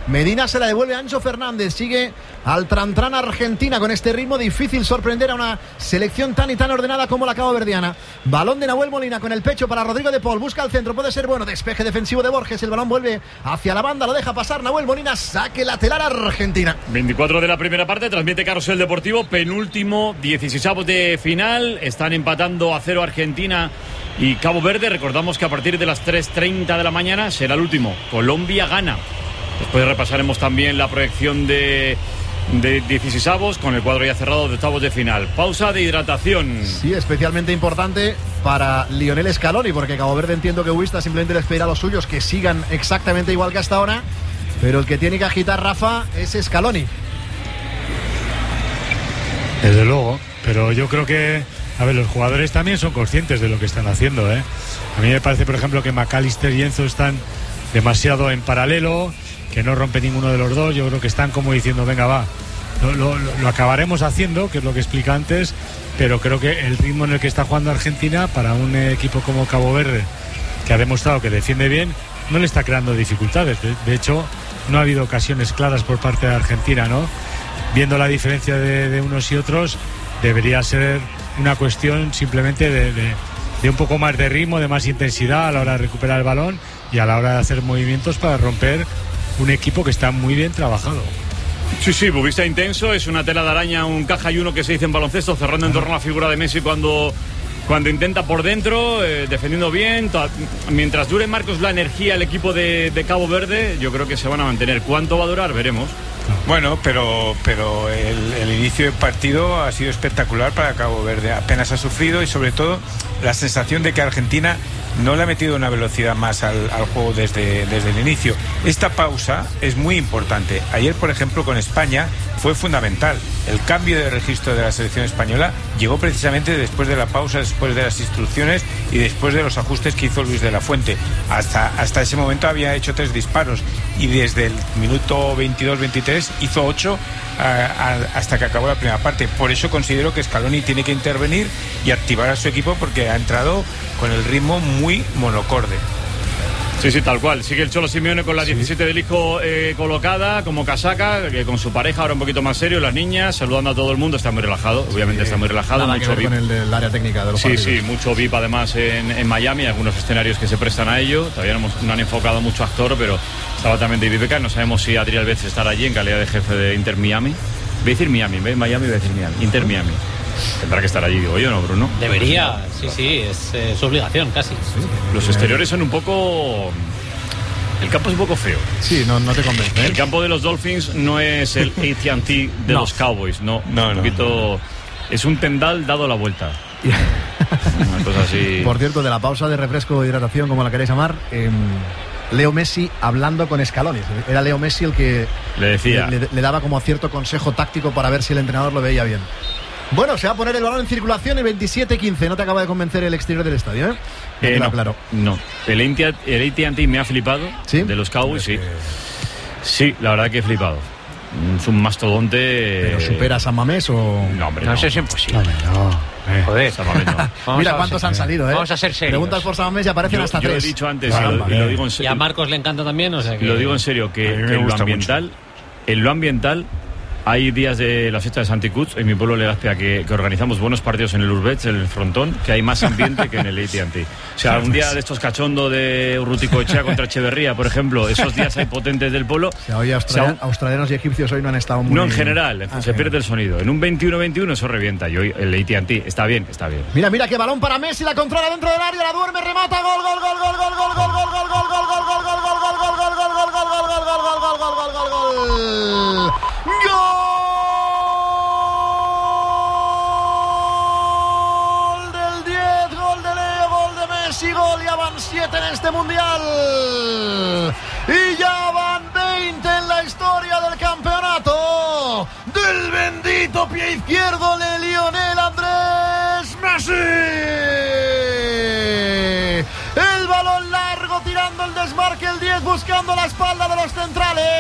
Medina se la devuelve a Ancho Fernández. Sigue al Trantrán Argentina con este ritmo. Difícil sorprender a una selección tan y tan ordenada como la caboverdiana. Balón de Nahuel Molina con el pecho para Rodrigo de Paul. Busca el centro, puede ser bueno. Despeje defensivo de Borges. El balón vuelve hacia la banda, lo deja pasar Nahuel Molina. Saque lateral Argentina. 24 de la primera parte, transmite Carrusel Deportivo. Penúltimo, 16avos de final. Están empatando a 0 Argentina y Cabo Verde. Recordamos que a partir de las 3:30 de la mañana será el último. Colombia gana. Después repasaremos también la proyección de 16avos con el cuadro ya cerrado de octavos de final. Pausa de hidratación. Sí, especialmente importante para Lionel Scaloni, porque Cabo Verde, entiendo que Huista simplemente les pedirá a los suyos que sigan exactamente igual que hasta ahora, pero el que tiene que agitar, Rafa, es Scaloni. Desde luego, pero yo creo que, a ver, los jugadores también son conscientes de lo que están haciendo, ¿eh? A mí me parece, por ejemplo, que McAllister y Enzo están demasiado en paralelo, que no rompe ninguno de los dos. Yo creo que están como diciendo, venga, va, lo acabaremos haciendo, que es lo que explica antes, pero creo que el ritmo en el que está jugando Argentina para un equipo como Cabo Verde, que ha demostrado que defiende bien, no le está creando dificultades. De hecho, no ha habido ocasiones claras por parte de Argentina, ¿no? Viendo la diferencia de unos y otros, debería ser una cuestión simplemente de un poco más de ritmo, de más intensidad a la hora de recuperar el balón y a la hora de hacer movimientos para romper un equipo que está muy bien trabajado. Sí, Bubista intenso, es una tela de araña, un caja y uno que se dice en baloncesto, cerrando en torno a la figura de Messi cuando intenta por dentro, defendiendo bien. Mientras dure, Marcos, la energía, el equipo de Cabo Verde, yo creo que se van a mantener. ¿Cuánto va a durar? Veremos. Bueno, pero el inicio del partido ha sido espectacular para Cabo Verde. Apenas ha sufrido y sobre todo la sensación de que Argentina no le ha metido una velocidad más al juego desde el inicio. Esta pausa es muy importante. Ayer, por ejemplo, con España fue fundamental. El cambio de registro de la selección española llegó precisamente después de la pausa, después de las instrucciones y después de los ajustes que hizo Luis de la Fuente. Hasta ese momento había hecho 3 disparos y desde el minuto 22-23 hizo 8 hasta que acabó la primera parte. Por eso considero que Scaloni tiene que intervenir y activar a su equipo, porque ha entrado con el ritmo muy monocorde. Sí, tal cual. Sigue el Cholo Simeone con la 17 del hijo colocada como casaca, que con su pareja ahora un poquito más serio, las niñas, saludando a todo el mundo. Está muy relajado, obviamente está muy relajado. Nada mucho que ver con el área técnica de los partidos. Sí, mucho VIP además en Miami, algunos escenarios que se prestan a ello. Todavía no han enfocado mucho actor, pero estaba también David Beckham. No sabemos si Adrián Betts estará allí en calidad de jefe de Inter Miami. Voy a decir Miami, en vez de Miami voy a decir Miami. Inter Miami. Tendrá que estar allí, digo yo, ¿no, Bruno? Debería, sí, es su obligación casi. Sí. Los exteriores son un poco... El campo es un poco feo. Sí, no te convence, ¿eh? El campo de los Dolphins no es el AT&T de los Cowboys, no. Un poquito... Es un tendal dado la vuelta. Una cosa así. Por cierto, de la pausa de refresco o hidratación, como la queréis llamar, Leo Messi hablando con Scaloni. Era Leo Messi el que le decía, le daba como cierto consejo táctico para ver si el entrenador lo veía bien. Bueno, se va a poner el balón en circulación en 27-15. No te acaba de convencer el exterior del estadio, ¿eh? No, claro. No. El AT&T me ha flipado. ¿Sí? De los Cowboys, sí. Sí, la verdad que he flipado. Es un mastodonte. ¿Pero supera a San Mamés o...? No, hombre, no. Eso es imposible. Joder, San Mamés no. Mira cuántos han salido, ¿eh? Vamos a ser serios. Preguntas por San Mamés y aparecen hasta 3. Yo he dicho antes, y lo digo en serio. Y a Marcos le encanta también, o sea que... Lo digo en serio, que en lo ambiental hay días de la fiesta de Santi Cuts en mi pueblo Legazpia que organizamos buenos partidos en el Urbets, en el Frontón, que hay más ambiente que en el AT&T. O sea, un día de estos cachondo de Urruticoechea contra Echeverría, por ejemplo, esos días hay potentes del polo. O sea, hoy australianos y egipcios hoy no han estado muy... No, en general, se pierde el sonido. En un 21-21 eso revienta, y hoy el AT&T está bien. Mira qué balón para Messi, la controla dentro del área, la duerme, remata, gol. Gol del 10, gol de Leo, gol de Messi, gol, ya van 7 en este mundial y ya van 20 en la historia del campeonato del bendito pie izquierdo de Lionel Andrés Messi. El balón largo tirando el desmarque, el 10 buscando la espalda de los centrales.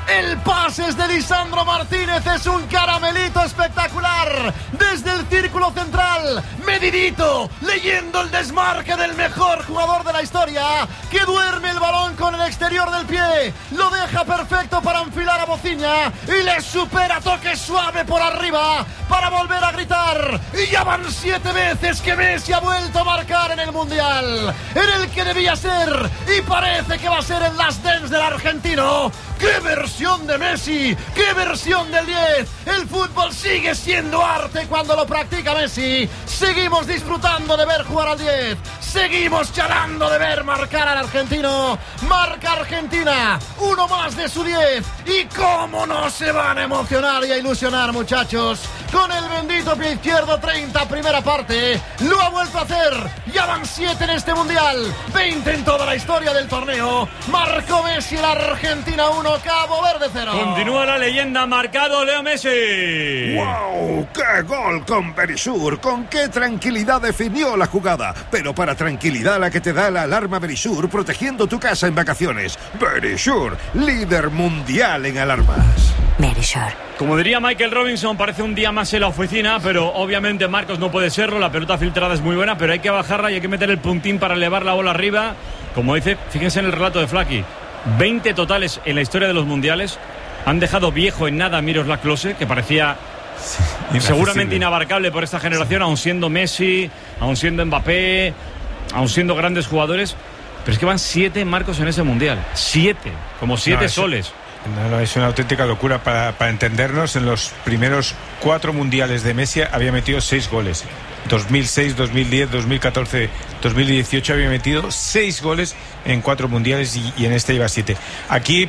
El pase es de Lisandro Martínez, es un caramelito espectacular desde el círculo central, medidito, leyendo el desmarque del mejor jugador de la historia, que duerme el balón con el exterior del pie, lo deja perfecto para enfilar a Boziña y le supera toque suave por arriba para volver a gritar. Y ya van 7 veces que Messi ha vuelto a marcar en el Mundial, en el que debía ser y parece que va a ser el last dance del argentino. ¡Qué versión de Messi! ¡Qué versión del 10! El fútbol sigue siendo arte cuando lo practica Messi. Seguimos disfrutando de ver jugar al 10. Seguimos charlando de ver marcar al argentino. Marca Argentina, uno más de su 10. Y cómo no se van a emocionar y a ilusionar, muchachos. Con el bendito pie izquierdo, 30 primera parte. Lo ha vuelto a hacer. Ya van 7 en este Mundial. 20 en toda la historia del torneo. Marcó Messi, la Argentina 1, Cabo Verde 0. Continúa la leyenda, marcado Leo Messi. ¡Wow! ¡Qué gol con Verisur! ¡Con qué tranquilidad definió la jugada! Pero para tranquilidad la que te da la alarma Verisur, protegiendo tu casa en vacaciones. Verisur, líder mundial en alarmas. Verisur. Como diría Michael Robinson, parece un día más en la oficina, pero obviamente Marcos no puede serlo. La pelota filtrada es muy buena, pero hay que bajarla y hay que meter el puntín para elevar la bola arriba. Como dice, fíjense en el relato de Flaky, 20 totales en la historia de los mundiales. Han dejado viejo en nada a Miroslav Klose, que parecía seguramente inabarcable por esta generación, aun siendo Messi, aun siendo Mbappé, aun siendo grandes jugadores. Pero es que van 7 marcos en ese mundial. 7, como 7 soles. No, es una auténtica locura. Para entendernos, en los primeros 4 mundiales de Messi había metido 6 goles. 2006, 2010, 2014, 2018 había metido 6 goles en 4 mundiales y en este lleva 7. Aquí,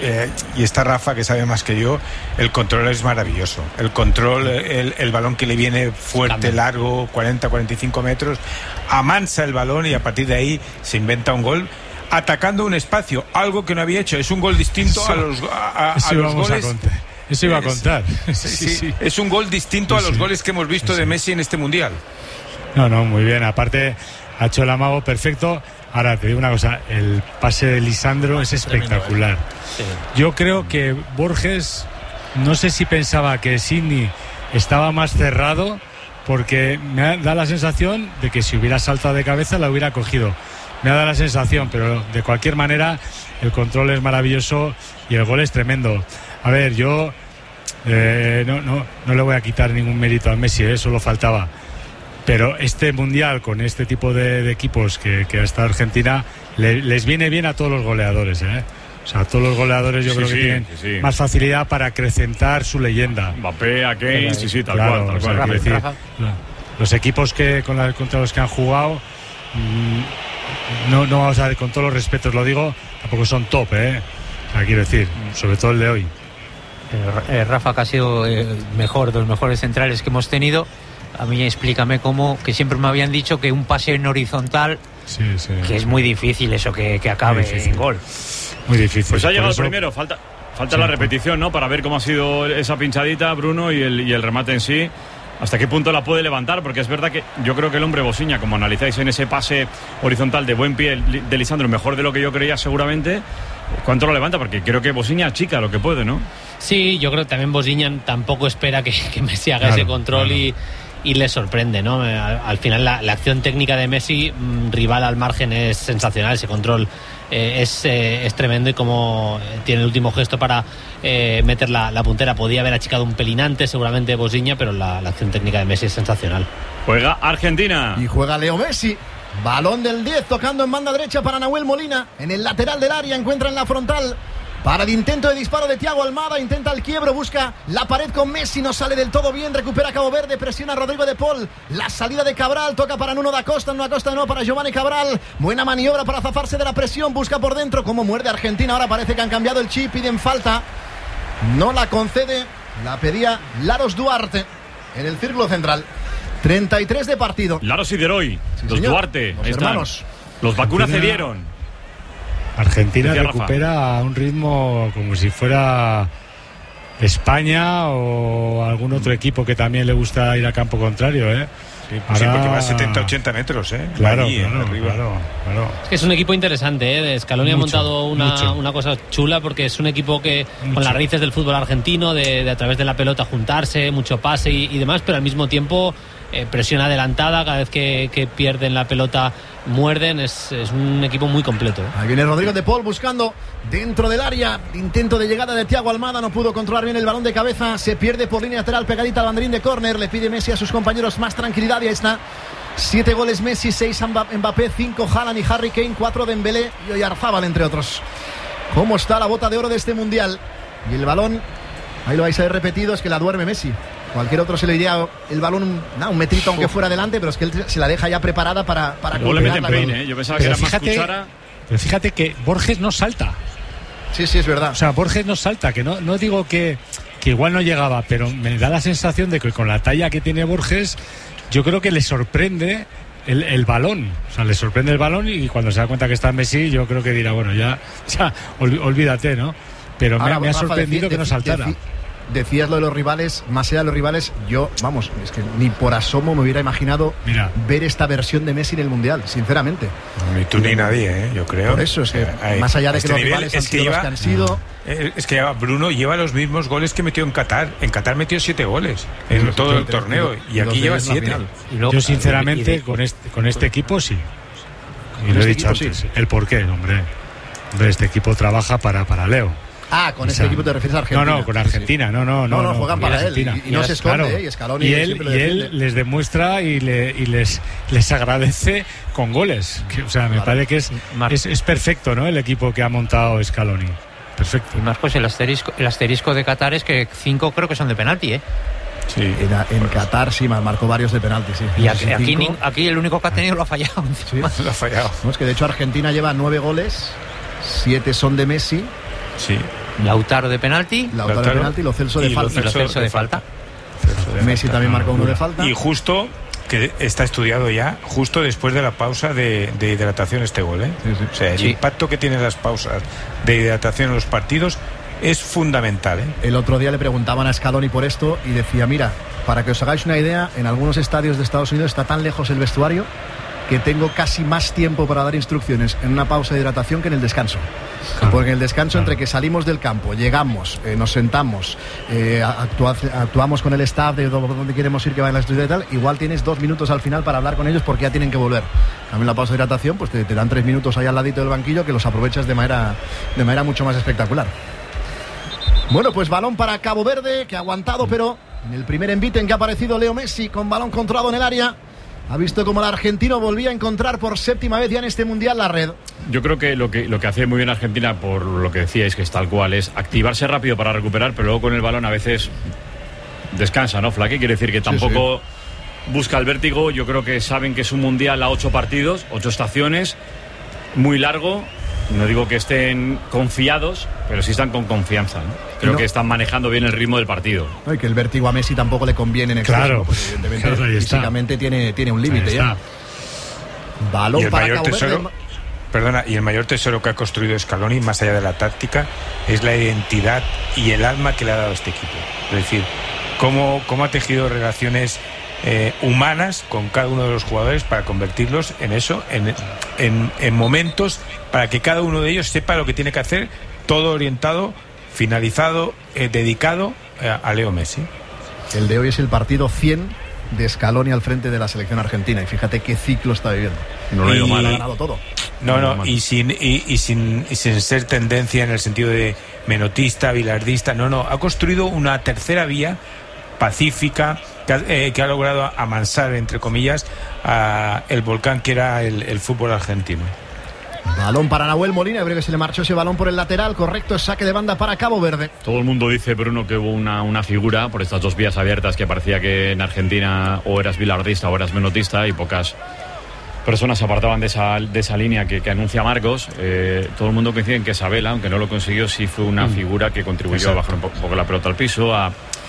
y está Rafa, que sabe más que yo, el control es maravilloso. El control, el balón que le viene fuerte, largo, 40, 45 metros, amansa el balón y a partir de ahí se inventa un gol atacando un espacio, algo que no había hecho. Es un gol distinto a los goles. Eso iba a contar. Sí. Es un gol distinto a los goles que hemos visto de Messi en este mundial. No, muy bien. Aparte, ha hecho el amago perfecto. Ahora, te digo una cosa, el pase de Lisandro es espectacular. Sí. Yo creo que Borges, no sé si pensaba que Sidney estaba más cerrado, porque me da la sensación de que si hubiera saltado de cabeza la hubiera cogido. Me da la sensación, pero de cualquier manera el control es maravilloso y el gol es tremendo. A ver, yo no le voy a quitar ningún mérito a Messi, solo faltaba. Pero este mundial con este tipo de equipos que está Argentina les viene bien a todos los goleadores, O sea, a todos los goleadores yo creo que tienen más facilidad para acrecentar su leyenda. Mbappé, a Kane, tal cual. Decir, los equipos contra los que han jugado, no vamos a ver, con todos los respetos lo digo, tampoco son top, O sea, quiero decir, sobre todo el de hoy. Rafa, que ha sido de los mejores centrales que hemos tenido. A mí explícame cómo, que siempre me habían dicho que un pase en horizontal, que es muy difícil eso, que acabe en gol. Muy difícil. Pues ha llegado el primero, falta la repetición, ¿no? Para ver cómo ha sido esa pinchadita, Bruno, y el remate en sí. ¿Hasta qué punto la puede levantar? Porque es verdad que yo creo que el hombre Boziña, como analizáis en ese pase horizontal de buen pie de Lisandro, mejor de lo que yo creía seguramente, ¿cuánto lo levanta? Porque creo que Boziña achica lo que puede, ¿no? Sí, yo creo que también Boziña tampoco espera que Messi haga ese control y le sorprende, ¿no? Al final la acción técnica de Messi, rival al margen, es sensacional. Ese control es tremendo, y como tiene el último gesto para meter la puntera. Podía haber achicado un pelín antes seguramente Boziña, pero la acción técnica de Messi es sensacional. Juega Argentina y juega Leo Messi. Balón del 10 tocando en banda derecha para Nahuel Molina. En el lateral del área encuentra en la frontal para el intento de disparo de Thiago Almada. Intenta el quiebro, busca la pared con Messi, no sale del todo bien. Recupera Cabo Verde, presiona a Rodrigo de Paul. La salida de Cabral, toca para Nuno da Costa. Nuno da Costa no, para Giovanni Cabral. Buena maniobra para zafarse de la presión, busca por dentro. Como muerde Argentina, ahora parece que han cambiado el chip. Piden falta, no la concede, la pedía Laros Duarte en el círculo central. 33 de partido. Laros y Deroy, los Duarte, los hermanos. Los vacunas cedieron. Argentina recupera a un ritmo como si fuera España o algún otro equipo que también le gusta ir a campo contrario, Sí, pues sí, porque va a 70-80 metros, Claro, allí, arriba. Claro. Es que es un equipo interesante, Scaloni ha montado una cosa chula, porque es un equipo que con las raíces del fútbol argentino, de a través de la pelota juntarse, mucho pase y demás, pero al mismo tiempo presión adelantada, cada vez que pierden la pelota muerden, es un equipo muy completo. Ahí viene Rodrigo de Paul buscando dentro del área, intento de llegada de Thiago Almada, no pudo controlar bien el balón de cabeza, se pierde por línea lateral pegadita al banderín de córner, le pide Messi a sus compañeros más tranquilidad y ahí está. 7 goles Messi, 6 Mbappé, 5 Haaland y Harry Kane, 4 Dembélé y Oyarzábal, entre otros. ¿Cómo está la bota de oro de este mundial? Y el balón, ahí lo vais a ver repetido, es que la duerme Messi. Cualquier otro se le iría el balón un metrito aunque fuera adelante, pero es que él se la deja ya preparada para luego le meten peine, Yo pensaba que era más cuchara. Pero fíjate que Borges no salta. Sí, es verdad. O sea, Borges no salta, que no digo que igual no llegaba, pero me da la sensación de que con la talla que tiene Borges, yo creo que le sorprende el balón. O sea, le sorprende el balón y cuando se da cuenta que está Messi, yo creo que dirá, bueno, ya olvídate, ¿no? Pero ahora, me ha sorprendido que no saltara. Decías lo de los rivales, más allá de los rivales, es que ni por asomo me hubiera imaginado ver esta versión de Messi en el Mundial, sinceramente. Ni tú ni nadie, yo creo. Por eso, es que más allá de que los rivales han sido los que han sido... Es que Bruno lleva los mismos goles que metió en Qatar. En Qatar metió 7 goles en todo el torneo y aquí lleva 7. Yo sinceramente con este equipo sí. Y lo he dicho antes. Sí. El porqué, hombre, este equipo trabaja para Leo. Con ese equipo te refieres a Argentina. No, con Argentina, sí. No, juegan para él y no se esconde, claro. Y Scaloni él les demuestra y les agradece con goles. O sea, me parece que es perfecto, ¿no? El equipo que ha montado Scaloni. Perfecto. Y Marcos, el asterisco de Qatar es que 5 creo que son de penalti, Sí. En Qatar sí marcó varios de penalti, sí. Y aquí el único que ha tenido lo ha fallado. Sí. Lo ha fallado. No, es que de hecho Argentina lleva 9 goles, 7 son de Messi. Sí. Lautaro de penalti, Lo Celso de falta. Messi también marcó uno de falta. Y justo, que está estudiado ya, justo después de la pausa de hidratación este gol, Sí. O sea, el impacto que tienen las pausas de hidratación en los partidos es fundamental, El otro día le preguntaban a Scaloni por esto y decía, mira, para que os hagáis una idea, en algunos estadios de Estados Unidos está tan lejos el vestuario que tengo casi más tiempo para dar instrucciones en una pausa de hidratación que en el descanso. Porque en el descanso, entre que salimos del campo, llegamos, nos sentamos, actuamos con el staff de dónde queremos ir, que va en la estudia y tal, igual tienes 2 minutos al final para hablar con ellos porque ya tienen que volver. También la pausa de hidratación, pues te dan 3 minutos ahí al ladito del banquillo que los aprovechas de manera mucho más espectacular. Bueno, pues balón para Cabo Verde, que ha aguantado, pero en el primer envite en que ha aparecido Leo Messi con balón controlado en el área, ha visto como el argentino volvía a encontrar por 7ª vez ya en este mundial la red. Yo creo que lo que hace muy bien Argentina, por lo que decíais, que es tal cual, es activarse rápido para recuperar, pero luego con el balón a veces descansa, ¿no, Flaque? Quiere decir que tampoco busca el vértigo. Yo creo que saben que es un mundial a 8 partidos, 8 estaciones, muy largo. No digo que estén confiados, pero sí están con confianza, ¿no? Creo que están manejando bien el ritmo del partido. Y que el vértigo a Messi tampoco le conviene en exceso. Claro, porque evidentemente físicamente tiene un límite ya. Balón para Cabo Verde. Y el mayor tesoro que ha construido Scaloni, más allá de la táctica, es la identidad y el alma que le ha dado a este equipo. Es decir, cómo ha tejido relaciones humanas con cada uno de los jugadores para convertirlos en eso, en momentos para que cada uno de ellos sepa lo que tiene que hacer, todo orientado, finalizado, dedicado a Leo Messi. El de hoy es el partido 100 de Scaloni al frente de la selección argentina y fíjate qué ciclo está viviendo. No lo ha ido mal, ha ganado todo. Y sin ser tendencia en el sentido de menotista, bilardista, ha construido una tercera vía pacífica que ha logrado amansar, entre comillas, el volcán que era el fútbol argentino. Balón para Nahuel Molina, creo que se le marchó ese balón por el lateral, correcto, saque de banda para Cabo Verde. Todo el mundo dice, Bruno, que hubo una figura por estas 2 vías abiertas que parecía que en Argentina o eras bilardista o eras menotista y pocas personas se apartaban de esa línea que anuncia Marcos. Todo el mundo coincide en que Sabela, aunque no lo consiguió, sí fue una figura que contribuyó a bajar un poco la pelota al piso, a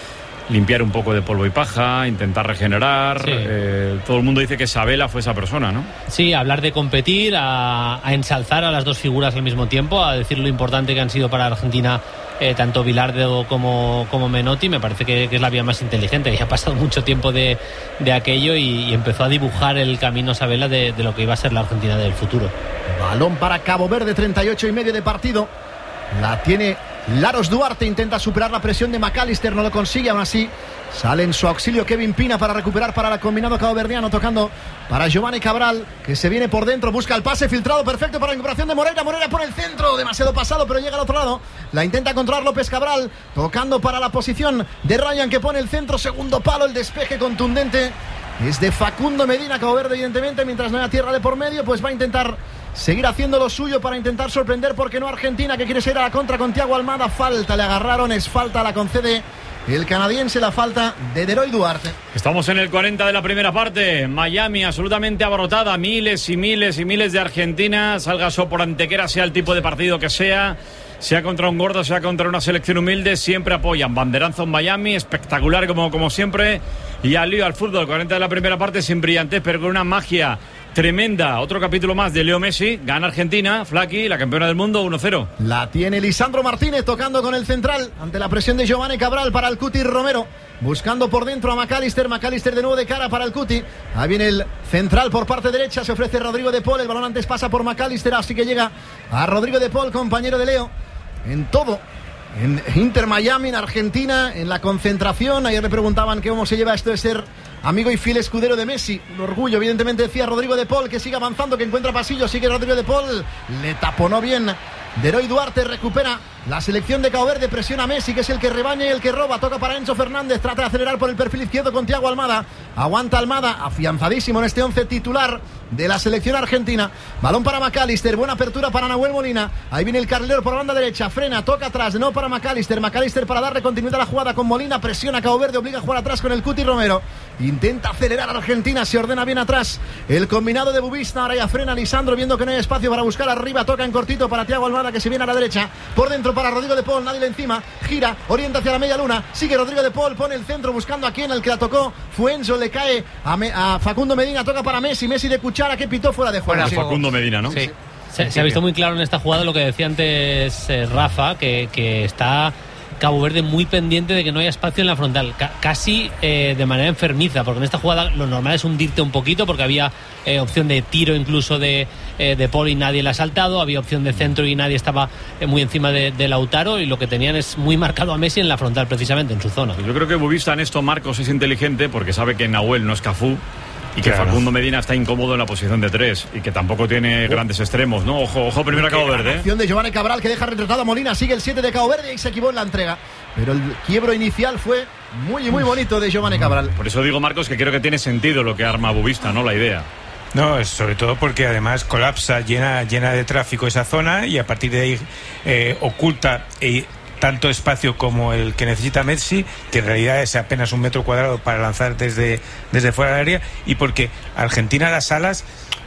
limpiar un poco de polvo y paja, intentar regenerar. Sí. Todo el mundo dice que Sabela fue esa persona, ¿no? Sí, hablar de competir, a ensalzar a las dos figuras al mismo tiempo, a decir lo importante que han sido para Argentina tanto Bilardo como Menotti. Me parece que es la vía más inteligente, que ha pasado mucho tiempo de aquello y empezó a dibujar el camino Sabela de lo que iba a ser la Argentina del futuro. Balón para Cabo Verde, 38,5 de partido. La tiene Laros Duarte, intenta superar la presión de McAllister, no lo consigue, aún así sale en su auxilio Kevin Pina para recuperar para el combinado caboverdiano, tocando para Giovanni Cabral, que se viene por dentro, busca el pase filtrado, perfecto para la recuperación de Moreira por el centro, demasiado pasado, pero llega al otro lado, la intenta controlar López Cabral, tocando para la posición de Ryan, que pone el centro, segundo palo, el despeje contundente es de Facundo Medina. Cabo Verde, evidentemente, mientras no haya tierra de por medio, pues va a intentar seguir haciendo lo suyo para intentar sorprender, porque no Argentina, que quiere ser a la contra con Thiago Almada. Falta, le agarraron, es falta, la concede el canadiense, la falta de Deroy Duarte. Estamos en el 40 de la primera parte. Miami absolutamente abarrotada, miles y miles y miles de Argentina, salga so por Antequera, sea el tipo de partido que sea contra un gordo, sea contra una selección humilde, siempre apoyan. Banderazo en Miami, espectacular como siempre, y al lío al fútbol. 40 de la primera parte sin brillantez, pero con una magia tremenda. Otro capítulo más de Leo Messi. Gana Argentina, Flaky, la campeona del mundo, 1-0. La tiene Lisandro Martínez tocando con el central ante la presión de Giovanni Cabral para el Cuti Romero. Buscando por dentro a McAllister de nuevo de cara para el Cuti. Ahí viene el central por parte derecha, se ofrece Rodrigo de Paul. El balón antes pasa por McAllister, así que llega a Rodrigo de Paul, compañero de Leo. En todo, en Inter Miami, en Argentina, en la concentración. Ayer le preguntaban cómo se lleva esto de ser amigo y fiel escudero de Messi. Un orgullo, evidentemente, decía Rodrigo de Paul, que sigue avanzando, que encuentra pasillo. Sigue Rodrigo de Paul, le taponó bien Deroy Duarte, recupera la selección de Cabo Verde, presiona a Messi, que es el que rebaña y el que roba. Toca para Enzo Fernández, trata de acelerar por el perfil izquierdo con Thiago Almada. Aguanta Almada, afianzadísimo en este 11 titular de la selección argentina. Balón para McAllister, buena apertura para Nahuel Molina. Ahí viene el carrilero por la banda derecha, frena, toca atrás, no para McAllister para darle continuidad a la jugada con Molina, presiona a Cabo Verde, obliga a jugar atrás con el Cuti Romero. Intenta acelerar a Argentina, se ordena bien atrás el combinado de Bubista. Ahora ya frena Lisandro, viendo que no hay espacio para buscar arriba, toca en cortito para Thiago Almada, que se viene a la derecha, por dentro para Rodrigo de Paul, nadie le encima, gira, orienta hacia la media luna, sigue Rodrigo de Paul, pone el centro buscando a quien, el que la tocó fue Enzo, le cae a Facundo Medina, toca para Messi de cuchara, que pitó fuera de juego. Facundo Medina, ¿no? Sí. Se ha visto muy claro en esta jugada lo que decía antes Rafa, que está Cabo Verde muy pendiente de que no haya espacio en la frontal, casi de manera enfermiza, porque en esta jugada lo normal es hundirte un poquito, porque había opción de tiro incluso de Paul y nadie le ha saltado, había opción de centro y nadie estaba muy encima de Lautaro, y lo que tenían es muy marcado a Messi en la frontal, precisamente en su zona. Yo creo que Bubista en esto, Marcos, es inteligente porque sabe que Nahuel no es Cafú y que claro, Facundo Medina está incómodo en la posición de 3 y que tampoco tiene grandes extremos, ¿no? Ojo primero a Cabo Verde. Acción de Giovanni Cabral, que deja retratado a Molina, sigue el 7 de Cabo Verde y se equivocó en la entrega. Pero el quiebro inicial fue muy bonito de Giovanni Cabral. Por eso digo, Marcos, que creo que tiene sentido lo que arma Bubista, ¿no? La idea. No, sobre todo porque además colapsa, llena de tráfico esa zona, y a partir de ahí oculta tanto espacio como el que necesita Messi, que en realidad es apenas 1 metro cuadrado para lanzar desde fuera del área, y porque Argentina las alas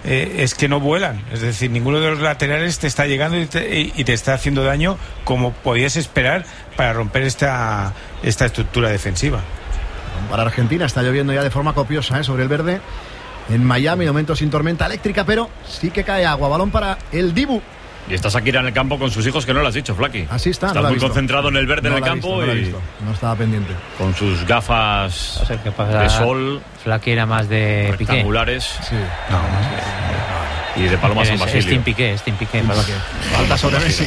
es que no vuelan, es decir, ninguno de los laterales te está llegando y te está haciendo daño como podías esperar para romper esta estructura defensiva. Para Argentina está lloviendo ya de forma copiosa sobre el verde en Miami, de momento sin tormenta eléctrica, pero sí que cae agua. Balón para el Dibu. Y está Shakira en el campo con sus hijos, que no lo has dicho, Flaky. Así está. Estás muy concentrado en el verde en el campo y no estaba pendiente. Con sus gafas de sol. Flaky era más de rectangulares. Piqué. Sí. Y de Paloma San Basilio. Es Team Piqué. Falta sobre Messi.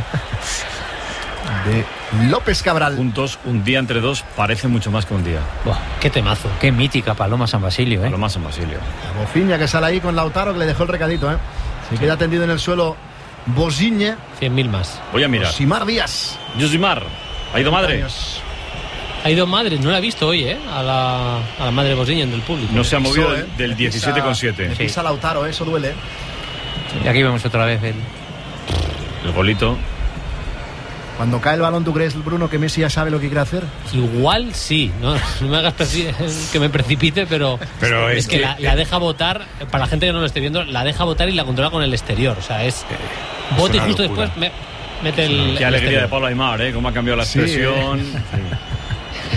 De López Cabral. Juntos, un día entre dos parece mucho más que un día. Buah, qué temazo. Qué mítica Paloma San Basilio, Paloma San Basilio. La Bofiña, que sale ahí con Lautaro, que le dejó el recadito, Se queda tendido en el suelo Bosiñe. 100.000 más. Voy a mirar. Josimar Díaz. Josimar. ¿Ha ido madre? Ha ido madre, no la he visto hoy, a la madre Bosiñe del público. No se ha movido del 17,7. Pisa Lautaro, eso duele. Y aquí vemos otra vez el golito. Cuando cae el balón, ¿tú crees, Bruno, que Messi ya sabe lo que quiere hacer? Igual sí, no me hagas que me precipite, pero es que la deja botar, para la gente que no lo esté viendo, la deja botar y la controla con el exterior. O sea, es bote y justo locura. Después mete el. Qué alegría de Pablo Aimar, cómo ha cambiado la expresión.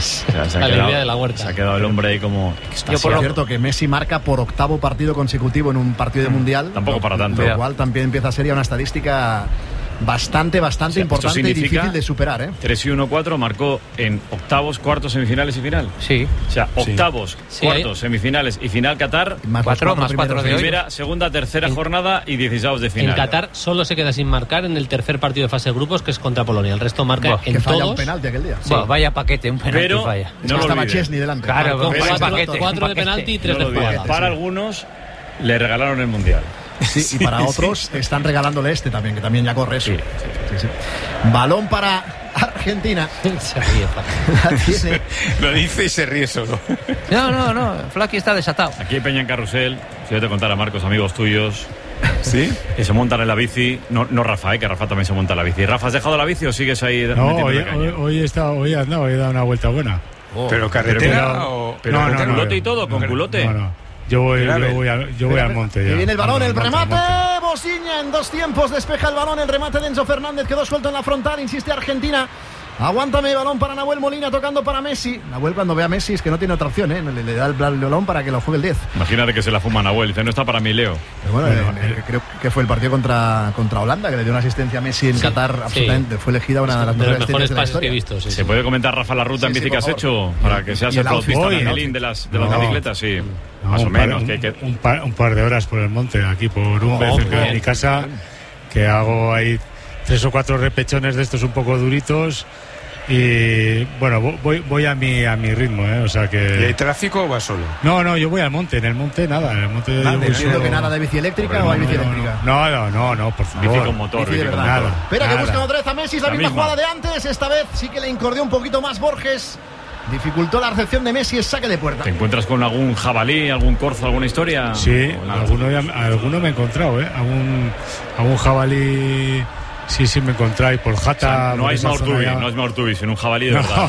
es. O sea, La alegría de la Huerta. Se ha quedado el hombre ahí como... Es cierto que Messi marca por 8º partido consecutivo en un partido de Mundial. Tampoco para tanto. Lo cual también empieza a ser ya una estadística bastante importante y difícil de superar, ¿eh? 3-1-4 marcó en octavos, cuartos, semifinales y final. Sí. O sea, octavos, cuartos, semifinales y final Qatar. Más 4 de hoy. Primera, segunda, tercera jornada y 16avos de final. En Qatar solo se queda sin marcar en el tercer partido de fase de grupos, que es contra Polonia. El resto marca en que falla todos. Un penalti aquel día. Sí. Vaya paquete, un penalti pero falla. No estaba Chesney delante. Claro, con pero 4 de penalti y 3 de jugada. Para algunos le regalaron el Mundial. Sí, y para otros están regalándole este también, que también ya corre eso. Sí. Balón para Argentina. Se ríe, Lo dice y se ríe solo. No, Flaky está desatado. Aquí hay Peña en Carrusel, si yo te contara, Marcos, amigos tuyos. ¿Sí? Que se montan en la bici. No Rafa, que Rafa también se monta en la bici. ¿Rafa, has dejado la bici o sigues ahí? No, hoy he dado una vuelta buena. ¿Pero carretera o...? Pero con culote y todo, con culote. No. Yo voy al monte ya. Y viene el balón, el remate. Bosiña en 2 tiempos. Despeja el balón. El remate de Enzo Fernández quedó suelto en la frontal. Insiste Argentina. Aguántame, balón para Nahuel Molina tocando para Messi. Nahuel cuando ve a Messi es que no tiene otra opción, ¿eh? Le da el balón para que lo juegue el 10. Imagínate que se la fuma Nahuel. Dice, no está para mí, Leo. Pero bueno, creo que fue el partido contra Holanda, que le dio una asistencia a Messi en Qatar. Absolutamente. Fue elegida una de las mejores pases que he visto. Sí. ¿Se puede comentar, Rafa, la ruta en bici que has hecho? Para que seas el flautista de las bicicletas, sí. Más o menos. Un par de horas por el monte, aquí por un vez cerca de mi casa, que hago ahí 3 o 4 repechones de estos un poco duritos. Y bueno, voy a mi ritmo, o sea que... ¿Y hay tráfico o vas solo? No, yo voy al monte. En el monte nada. En el monte entiendo que nada de bici eléctrica o hay bici eléctrica. No, por favor. Bici con motor. Bici de verdad. Nada. Espera que buscan otra vez a Messi, la misma jugada de antes. Esta vez sí que le incordió un poquito más Borges. Dificultó la recepción de Messi, es saque de puerta. ¿Te encuentras con algún jabalí, algún corzo, alguna historia? Sí, alguno me he encontrado, algún jabalí. Sí, me encontré ahí por Jata. O sea, no es Maurtubi, sino un jabalí de verdad.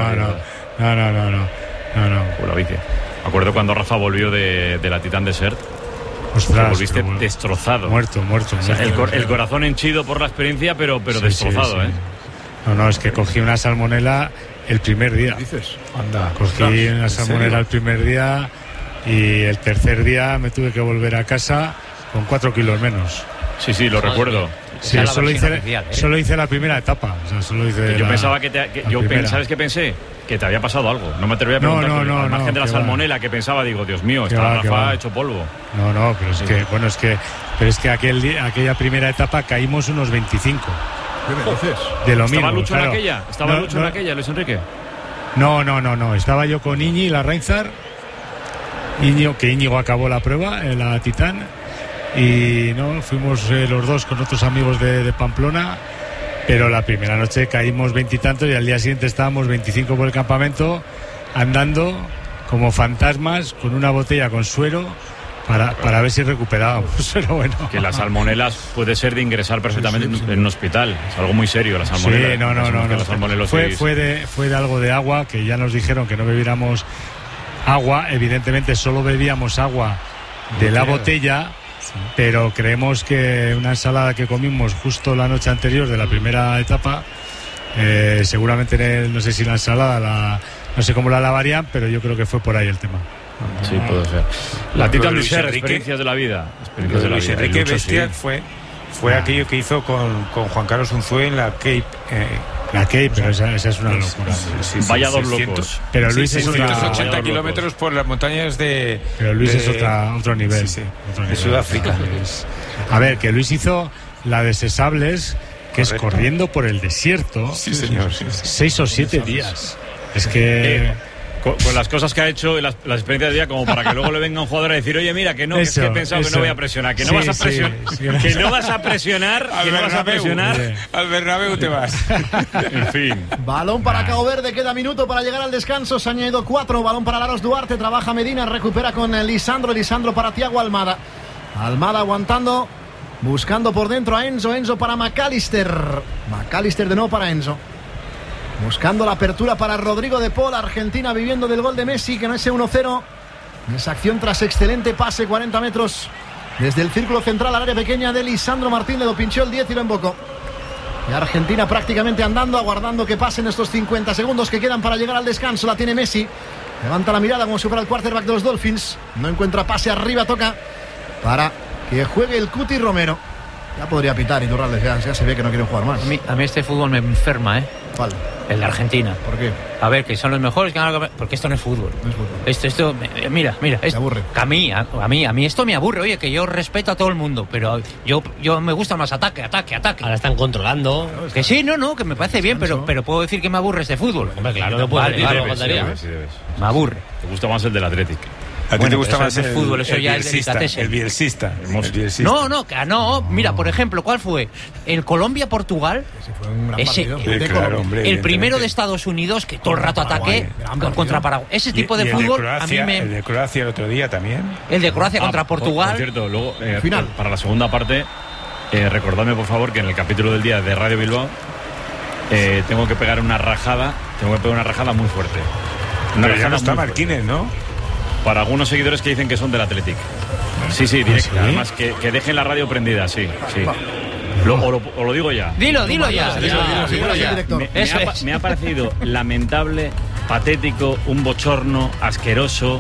No. La bici. Me acuerdo cuando Rafa volvió de la Titan Desert. Ostras, volviste destrozado. Muerto. O sea, el corazón henchido por la experiencia, pero destrozado, sí. No, es que cogí una salmonela el primer día. ¿Qué dices? Anda, cogí una salmonela el primer día y el tercer día me tuve que volver a casa con 4 kilos menos. Sí, lo recuerdo. Sí, solo hice la primera etapa. O sea, solo hice yo pensaba ¿sabes qué pensé? Que te había pasado algo. No me atreví a preguntar. Al margen de la salmonela, que pensaba, digo, Dios mío, está Rafa hecho polvo. No, pero es que aquella primera etapa caímos unos 25. ¿Qué me dices? De lo ¿Estaba mismo, Lucho claro. en aquella? ¿Estaba Lucho en aquella, Luis Enrique? No. Estaba yo con Iñi, la Reinzar. Íñigo acabó la prueba, la Titán. Y fuimos los dos con otros amigos de Pamplona, pero la primera noche caímos 20 y tantos y al día siguiente estábamos 25 por el campamento andando como fantasmas con una botella con suero para ver si recuperábamos. Pero bueno, que las salmonelas puede ser de ingresar perfectamente en un hospital, es algo muy serio la salmonela. Sí, fue de algo de agua, que ya nos dijeron que no bebiéramos agua. Evidentemente solo bebíamos agua de la botella. Pero creemos que una ensalada que comimos justo la noche anterior de la primera etapa, seguramente no sé si la ensalada no sé cómo la lavarían, pero yo creo que fue por ahí el tema. Sí, puede ser. La Titan Desert, experiencias de la vida. Luis Enrique Bestia fue aquello que hizo con Juan Carlos Unzué en la Cape. La Cape, pero esa es una locura. Vaya dos locos. Pero Luis es 180 kilómetros por las montañas de... Pero Luis es otro nivel. De Sudáfrica. A ver, que Luis hizo la de Sesables, que es corriendo por el desierto. Sí, señor. 6 o 7 días. Es que... Con las cosas que ha hecho y las experiencias de día, como para que luego le venga un jugador a decir, oye, mira, que no, es que he pensado que no voy a presionar, que no vas a presionar, que no vas a presionar, que no vas a presionar. Al Bernabéu te vas. En fin. Balón para Cabo Verde, queda minuto para llegar al descanso, se ha añadido 4, balón para Laros Duarte, trabaja Medina, recupera con Lisandro para Thiago Almada aguantando, buscando por dentro a Enzo para McAllister de nuevo para Enzo. Buscando la apertura para Rodrigo de Paul. Argentina viviendo del gol de Messi, que no es 1-0. Esa acción tras excelente pase, 40 metros desde el círculo central al área pequeña de Lisandro Martín. Le lo pinchó el 10 y lo embocó. Y Argentina prácticamente andando, aguardando que pasen estos 50 segundos que quedan para llegar al descanso. La tiene Messi. Levanta la mirada como si fuera el quarterback de los Dolphins. No encuentra pase arriba, toca para que juegue el Cuti Romero. Ya podría pitar Iturralde, ya se ve que no quieren jugar más. A mí este fútbol me enferma, ¿eh? ¿Cuál? El de Argentina. ¿Por qué? A ver, que son los mejores, porque esto no es fútbol. No es fútbol. Esto, mira, Me aburre. A mí esto me aburre. Oye, que yo respeto a todo el mundo, pero yo me gusta más ataque. Ahora están controlando. Que sí, no, que me parece bien, pero puedo decir que me aburre este fútbol. Hombre, claro, no puedo decir, Me aburre. Te gusta más el del Athletic. ¿A ti te gusta más el fútbol? Eso ya es delicatessen. El bielcista. No. Mira, por ejemplo, ¿cuál fue? El Colombia-Portugal. Ese fue un gran partido. Claro, hombre, el primero de Estados Unidos, que todo el rato ataque contra Paraguay. Ese tipo de fútbol a mí me... El de Croacia el otro día también. El de Croacia contra Portugal. Por cierto, luego, final. para la segunda parte, recordadme por favor que en el capítulo del día de Radio Bilbao tengo que pegar una rajada muy fuerte. Pero ya no está Marquínez, ¿no? Para algunos seguidores que dicen que son del Athletic. Sí, directo. ¿Sí? Además, que dejen la radio prendida, sí. O lo digo ya. Dilo ya. Me ha parecido lamentable, patético, un bochorno, asqueroso,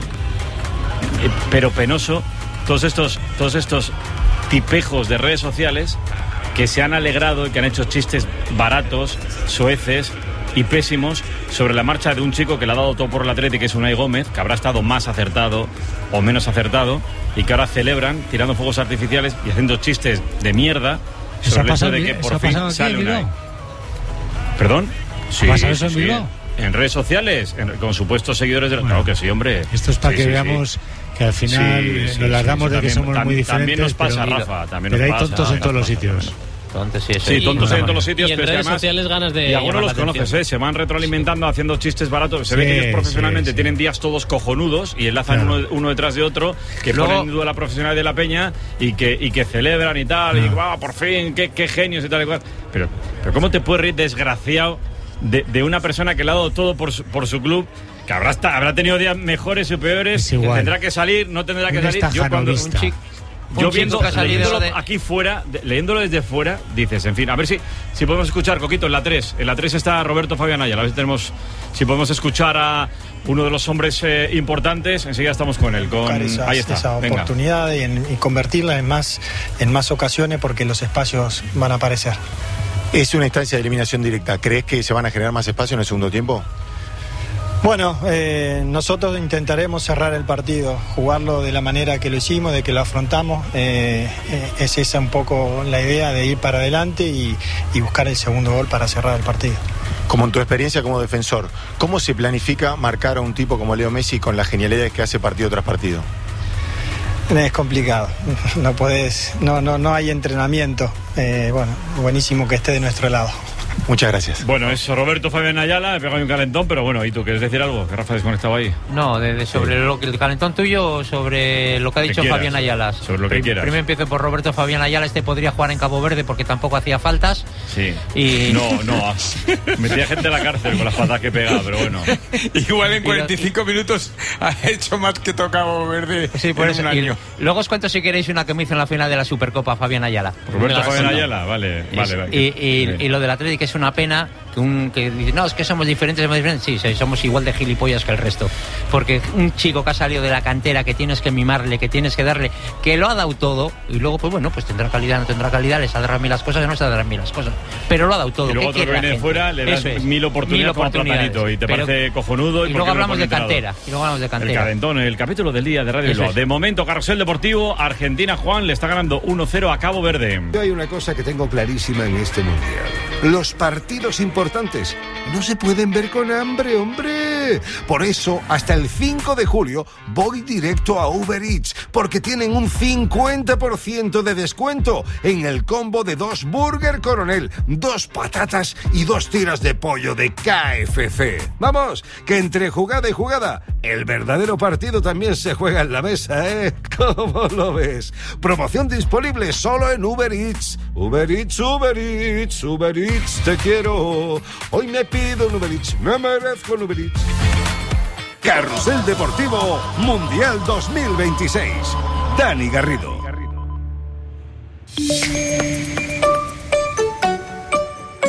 pero penoso, todos estos tipejos de redes sociales que se han alegrado y que han hecho chistes baratos, soeces y pésimos sobre la marcha de un chico que le ha dado todo por el Athletic, que es Unai Gómez, que habrá estado más acertado o menos acertado, y que ahora celebran tirando fuegos artificiales y haciendo chistes de mierda sobre el hecho de que por fin sale Unai. ¿Perdón? Sí, ¿pasa eso en Bilbao? En redes sociales, con supuestos seguidores de... Claro que sí, hombre. Esto es para que veamos que al final nos las damos de que somos muy diferentes. También nos pasa, Rafa. Pero hay tontos en todos los sitios. Tontos tontos en todos los sitios. Y en redes sociales ganas de... Y algunos los conoces, se van retroalimentando haciendo chistes baratos. Se ve que ellos profesionalmente tienen días todos cojonudos y enlazan uno detrás de otro, que ponen en duda la profesionalidad de la peña y que celebran y tal. Y por fin, qué genios y tal y cual. Pero ¿cómo te puedes reír, desgraciado, de una persona que le ha dado todo por su club? Que habrá tenido días mejores y peores, que tendrá que salir, no tendrá que salir. Yo viéndolo aquí fuera, leyéndolo desde fuera, dices, en fin, a ver si podemos escuchar, Coquito, en la 3. En la 3 está Roberto Fabián Ayala. A ver si podemos escuchar a uno de los hombres importantes. Enseguida estamos con él. Ahí está. Esa oportunidad y convertirla en más ocasiones, porque los espacios van a aparecer. Es una instancia de eliminación directa. ¿Crees que se van a generar más espacio en el segundo tiempo? Bueno, nosotros intentaremos cerrar el partido, jugarlo de la manera que lo hicimos, de que lo afrontamos. Es esa un poco la idea, de ir para adelante y buscar el segundo gol para cerrar el partido. Como en tu experiencia como defensor, ¿cómo se planifica marcar a un tipo como Leo Messi con las genialidades que hace partido tras partido? Es complicado, no hay entrenamiento. Buenísimo que esté de nuestro lado. Muchas gracias. Bueno, es Roberto Fabián Ayala, he pegado un calentón, pero bueno, ¿y tú quieres decir algo? Que Rafa desconectado ahí. No, sobre el calentón tuyo, sobre lo que ha dicho Fabián Ayala. Sobre lo que quieras. Primero empiezo por Roberto Fabián Ayala. Podría jugar en Cabo Verde porque tampoco hacía faltas. Sí. No. Metía gente a la cárcel con las patas que pegaba, pero bueno. Igual en 45 minutos ha hecho más que Cabo Verde. Sí, por eso. Un año. Luego os cuento, si queréis, una que me hizo en la final de la Supercopa Fabián Ayala. Roberto Fabián Ayala, vale. Y lo del Atlético es una pena que dice, no, es que somos diferentes. Sí, somos igual de gilipollas que el resto, porque un chico que ha salido de la cantera, que tienes que mimarle, que tienes que darle, que lo ha dado todo, y luego pues tendrá calidad, no tendrá calidad, le saldrán bien las cosas, no se saldrán bien las cosas, pero lo ha dado todo. Y luego otro que viene de fuera, le das mil oportunidades con platanito y te parece cojonudo. Y luego hablamos de cantera. El calentón, el capítulo del día de Radio Bilbao. De momento, Carrusel Deportivo, Argentina, Juan, le está ganando 1-0 a Cabo Verde. Hay una cosa que tengo clarísima en este mundial: los partidos importantes no se pueden ver con hambre, hombre. Por eso, hasta el 5 de julio voy directo a Uber Eats, porque tienen un 50% de descuento en el combo de 2 Burger Coronel, 2 patatas y 2 tiras de pollo de KFC. Vamos, que entre jugada y jugada, el verdadero partido también se juega en la mesa, ¿eh? ¿Cómo lo ves? Promoción disponible solo en Uber Eats. Uber Eats, Uber Eats, Uber Eats, te quiero. Hoy me pido un Uber Eats, me merezco un Uber Eats. Carrusel Deportivo Mundial 2026. Dani Garrido.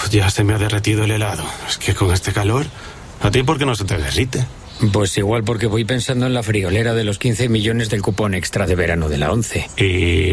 Ya se me ha derretido el helado. Es que con este calor, ¿a ti por qué no se te derrite? Pues igual porque voy pensando en la friolera de los 15 millones del cupón extra de verano de la 11. Y